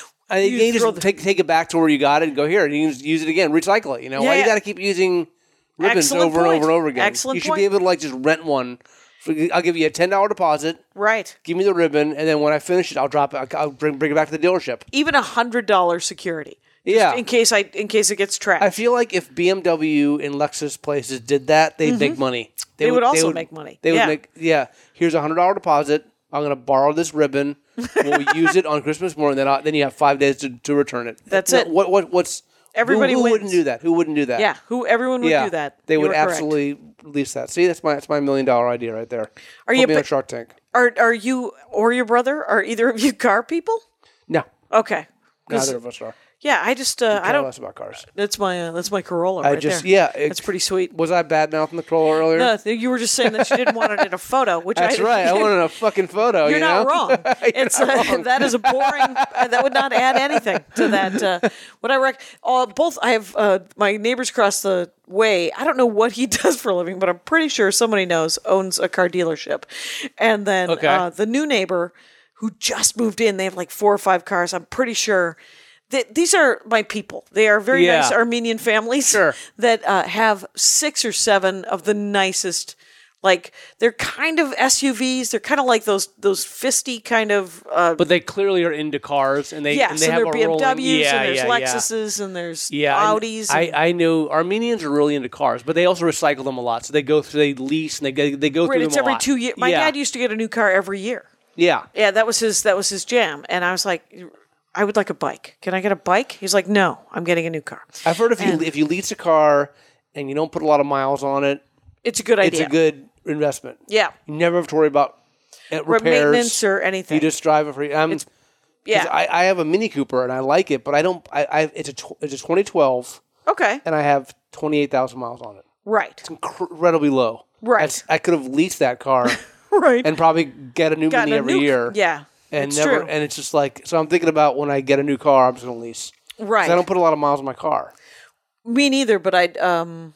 I think You you can throw just the- take take it back to where you got it and go here, and you can just use it again, recycle it. You know, Yeah, why you yeah. got to keep using ribbons Excellent over and point. over and over again? Excellent You should point. be able to like just rent one. So I'll give you a ten dollar deposit. Right. Give me the ribbon, and then when I finish it, I'll drop it. I'll bring bring it back to the dealership. Even a hundred dollar security. Just Yeah. In case I in case it gets tracked. I feel like if B M W and Lexus places did that, they'd make money. Mm-hmm. They would also make money. They would Yeah. make yeah. Here's a hundred dollar deposit. I'm gonna borrow this ribbon. We'll use it on Christmas morning. Then I, then you have five days to, to return it. That's No, it. What what what's Everybody Who, who wins. wouldn't do that? Who wouldn't do that? yeah. Who everyone would yeah, do that. They You would are correct. absolutely release that. See, that's my that's my million dollar idea right there. Are Put you me on pa- Shark Tank? Are are you or your brother? Are either of you car people? No, Okay. 'Cause- neither of us are. Yeah, I just uh, I Tell don't. us about cars. That's my uh, that's my Corolla I right just there. yeah, it- that's pretty sweet. Was I bad mouthing the Corolla earlier? No, you were just saying that you didn't want it in a photo, which That's I, right. I wanted a fucking photo. You're you not know? wrong. You're It's not uh, wrong. that is a boring. Uh, that would not add anything to that. Uh, what I rec. Uh, both I have uh, my neighbors across the way. I don't know what he does for a living, but I'm pretty sure somebody knows owns a car dealership. And then Okay. uh, the new neighbor who just moved in. They have like four or five cars. I'm pretty sure. Th- These are my people. They are very Yeah. nice Armenian families Sure. that uh, have six or seven of the nicest. Like they're kind of S U Vs. They're kind of like those those fisty kind of. Uh, But they clearly are into cars, and they yeah, and they so have there are a B M rolling- Ws yeah, and there's yeah, yeah. Lexuses and there's Yeah, and Audis. I, and- I know Armenians are really into cars, but they also recycle them a lot. So they go through, they lease, and they go, they go right, through it's them a every lot. two years. My yeah. dad used to get a new car every year. Yeah, Yeah, that was his. That was his jam. And I was like, I would like a bike. Can I get a bike? He's like, no, I'm getting a new car. I've heard if you And- if you lease a car and you don't put a lot of miles on it, It's a good idea. it's a good investment. Yeah, You never have to worry about uh, or repairs maintenance or anything. You just drive it for. Um, It's- 'cause yeah. I, I have a Mini Cooper and I like it, but I don't. I, I it's a tw- it's a twenty twelve okay. and I have twenty-eight thousand miles on it. Right. Incredibly low. Right. That's- I could have leased that car Right. and probably get a new Gotten Mini a every new- year. Yeah. and it's never true. and it's just like so I'm thinking about when I get a new car I'm just gonna lease. 'Cause Right. I don't put a lot of miles on my car. Me neither, but I um,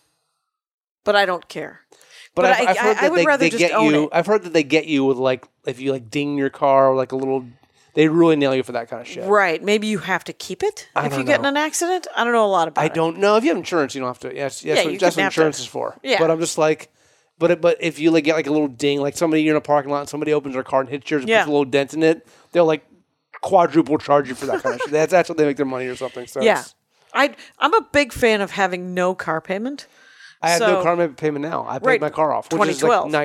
but I don't care. But, But I've, I- I've heard I- I that would they, rather they just get own you it. I've heard that they get you with like if you like ding your car or like a little they really nail you for that kind of shit. Right. Maybe you have to keep it I if you don't get in know. an accident. I don't know a lot about I it. don't know. If you have insurance you don't have to yes, yes Yeah, what, you that's can what have to- insurance is for. Yeah. But I'm just like but it, but if you like get like a little ding, like somebody you're in a parking lot and somebody opens their car and hits yours and Yeah. puts a little dent in it, they'll like quadruple charge you for that kind of shit. That's that's how they make their money or something. So Yeah. it's- I I'm a big fan of having no car payment. I have So- no car payment now. I paid Right. my car off, which is twenty twelve. like nice.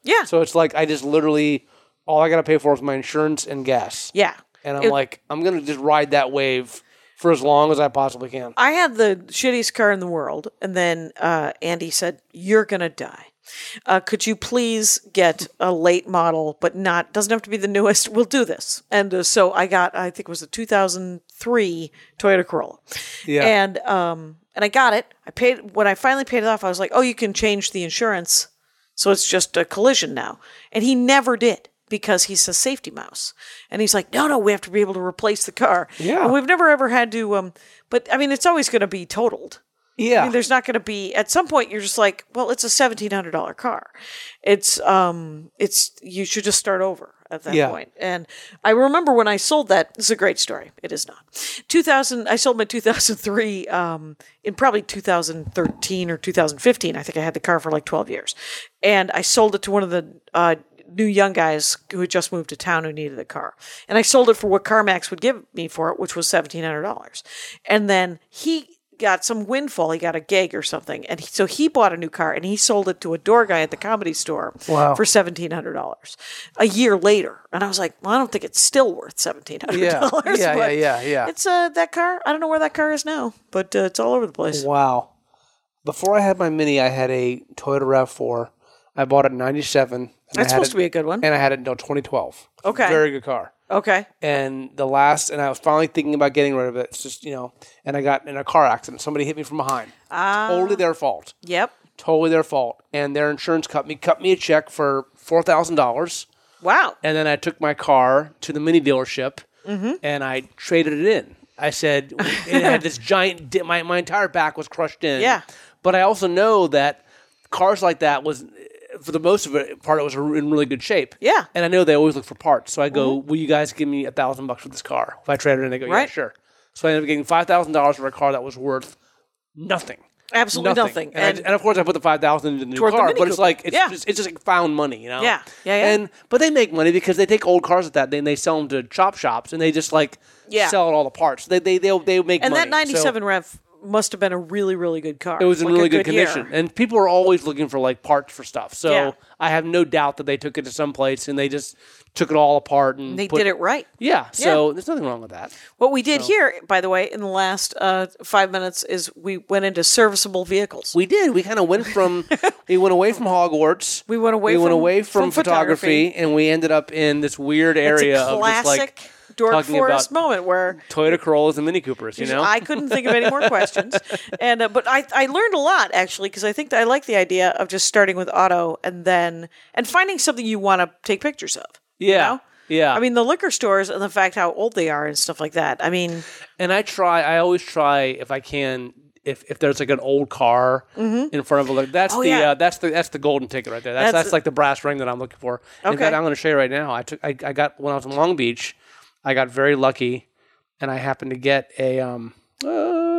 Yeah. So it's like I just literally, all I got to pay for is my insurance and gas. Yeah. And I'm It- like, I'm going to just ride that wave for as long as I possibly can. I had the shittiest car in the world, and then uh, Andy said, "You're gonna die. Uh, could you please get a late model, but not doesn't have to be the newest? We'll do this." And uh, so I got, I think it was a two thousand three Toyota Corolla, Yeah. and um, and I got it. I paid when I finally paid it off. I was like, "Oh, you can change the insurance, so it's just a collision now." And he never did. Because he's a safety mouse. And he's like, no, no, we have to be able to replace the car. Yeah. And we've never ever had to, um, but I mean, it's always going to be totaled. Yeah. I mean, there's not going to be, at some point, you're just like, well, it's a seventeen hundred dollars car. It's, um, it's, you should just start over at that Yeah. point. And I remember when I sold that, this is a great story. It is not. two thousand, I sold my two thousand three, um, in probably two thousand thirteen or two thousand fifteen. I think I had the car for like twelve years. And I sold it to one of the, uh, new young guys who had just moved to town who needed a car. And I sold it for what CarMax would give me for it, which was seventeen hundred dollars. And then he got some windfall. He got a gig or something. And he, so he bought a new car and he sold it to a door guy at the Comedy Store Wow. for seventeen hundred dollars a year later. And I was like, well, I don't think it's still worth seventeen hundred dollars. Yeah, yeah, but yeah, yeah, yeah. It's uh, that car. I don't know where that car is now, but uh, it's all over the place. Wow. Before I had my Mini, I had a Toyota RAV four. I bought it in ninety-seven. That's supposed to be a good one. And I had it until twenty twelve. Okay. Very good car. Okay. And the last, and I was finally thinking about getting rid of it. It's just, you know, and I got in a car accident. Somebody hit me from behind. Ah. Totally their fault. Yep. Totally their fault. And their insurance cut me, cut me a check for four thousand dollars. Wow. And then I took my car to the Mini dealership Mm-hmm. and I traded it in. I said, it had this giant, di- my, my entire back was crushed in. Yeah. But I also know that cars like that was, for the most of it, part it was in really good shape. Yeah. And I know they always look for parts. So I go, will you guys give me a thousand bucks for this car? If I trade it in, they go, yeah, Right. sure. So I ended up getting five thousand dollars for a car that was worth nothing. Absolutely nothing. And, I- and of course, I put the five thousand into the new Toward the car, Mini but it's Cooper. like it's Yeah. just it's just like found money, you know? Yeah. Yeah, yeah. And but they make money because they take old cars like that, then they sell them to chop shops, and they just like Yeah. sell it all the parts. They they they they make And money. that ninety-seven Rev must have been a really, really good car. So it was in Like a really good, year. condition, and people are always looking for like parts for stuff. So Yeah. I have no doubt that they took it to some place and they just took it all apart and They put, did it right. Yeah. So there's nothing wrong with that. What we did here, by the way, in the last uh, five minutes is we went into serviceable vehicles. We did. We kind of went from we went away from Hogwarts. We went away We went from- away from, from photography, photography. and we ended up in this weird It's area a of just classic like Dork talking Forest about moment where Toyota Corollas and Mini Coopers. You know, I couldn't think of any more questions. And uh, but I, I learned a lot actually because I think that I like the idea of just starting with auto and then and finding something you want to take pictures of. you Yeah. know? Yeah. I mean the liquor stores and the fact how old they are and stuff like that. I mean, and I try. I always try if I can. If, if there's like an old car in front of a like that's Oh, the yeah. uh, that's the that's the golden ticket right there. That's That's- that's, like the brass ring that I'm looking for. In Okay. fact, I'm going to show you right now. I took I, I got when I was in Long Beach, I got very lucky, and I happened to get a um uh,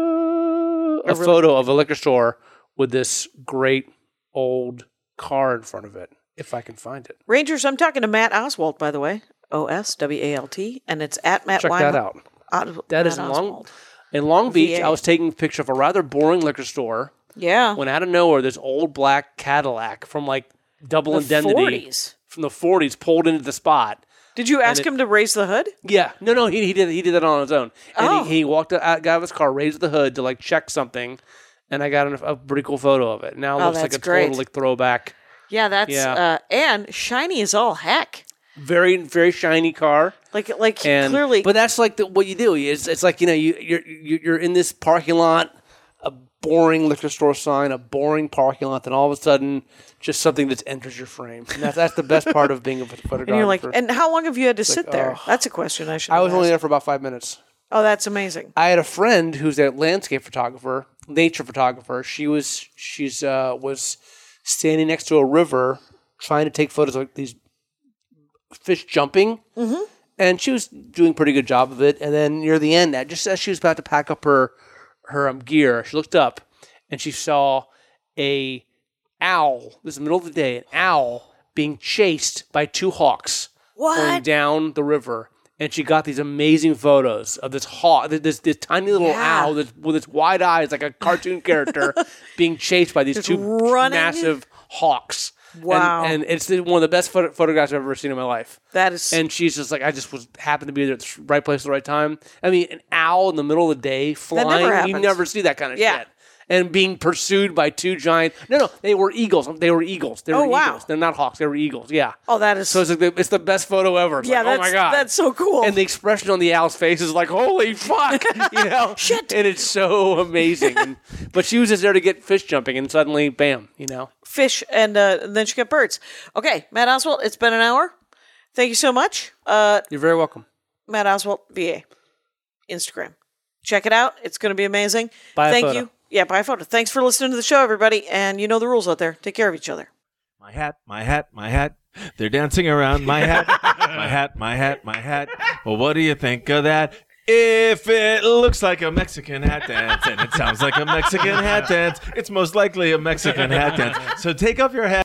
a really- photo of a liquor store with this great old car in front of it. If I can find it, Rangers, I'm talking to Matt Oswald, by the way. O S W A L T, and it's at Matt check Weimar- that out. Os- That is Matt in Long Oswald. in Long Beach. V A. I was taking a picture of a rather boring liquor store. Yeah. When out of nowhere, this old black Cadillac from like double The indemnity forties. from the forties pulled into the spot. Did you ask it- him to raise the hood? Yeah, no, no, he, he did he did that on his own, and Oh. he, he walked out, got out of his car, raised the hood to like check something, and I got a, a pretty cool photo of it. Now it Oh, looks like that's a total great. like throwback, Yeah, that's Yeah. Uh, and shiny as all heck. very very shiny car. Like like And clearly, but that's like the, what you do. It's it's like you know you you're you- you're in this parking lot, a boring liquor store sign, a boring parking lot, then all of a sudden just something that enters your frame. And that's that's the best part of being a photographer. and you're like, and how long have you had to sit there? oh. That's a question I should. I have was only asked. there for about five minutes. Oh, that's amazing. I had a friend who's a landscape photographer, nature photographer. She was she's uh, was standing next to a river trying to take photos of these fish jumping, mm-hmm. and she was doing a pretty good job of it. And then near the end, just as she was about to pack up her her um, gear, she looked up and she saw a owl. This is the middle of the day, an owl being chased by two hawks going What? down the river. And she got these amazing photos of this hawk, this this tiny little Yeah. owl this, with its wide eyes like a cartoon character being chased by these Just two running. massive hawks. Wow. And, and it's the, one of the best photo- photographs I've ever seen in my life. That is. And she's just like, I just was happened to be there at the right place at the right time. I mean, an owl in the middle of the day flying, never you happens. never see that kind of Yeah. shit. And being pursued by two giant, no, no, they were eagles. They were eagles. They were Oh, wow. eagles. They're not hawks. They were eagles. Yeah. oh, that is. So it's like the, it's the best photo ever. It's yeah, like, that's, oh my god, that's so cool. And the expression on the owl's face is like, holy fuck, you know? Shit. And it's so amazing. And, but she was just there to get fish jumping, and suddenly, bam, you know? Fish, and, uh, and then she got birds. Okay, Matt Oswalt, it's been an hour. Thank you so much. Uh, You're very welcome. Matt Oswalt, V A. Instagram. Check it out. It's going to be amazing. Buy a Thank photo. you. Yeah, buy a photo. Thanks for listening to the show, everybody. And you know the rules out there. Take care of each other. My hat, my hat, my hat. They're dancing around my hat. My hat, my hat, my hat. Well, what do you think of that? If it looks like a Mexican hat dance and it sounds like a Mexican hat dance, it's most likely a Mexican hat dance. So take off your hat.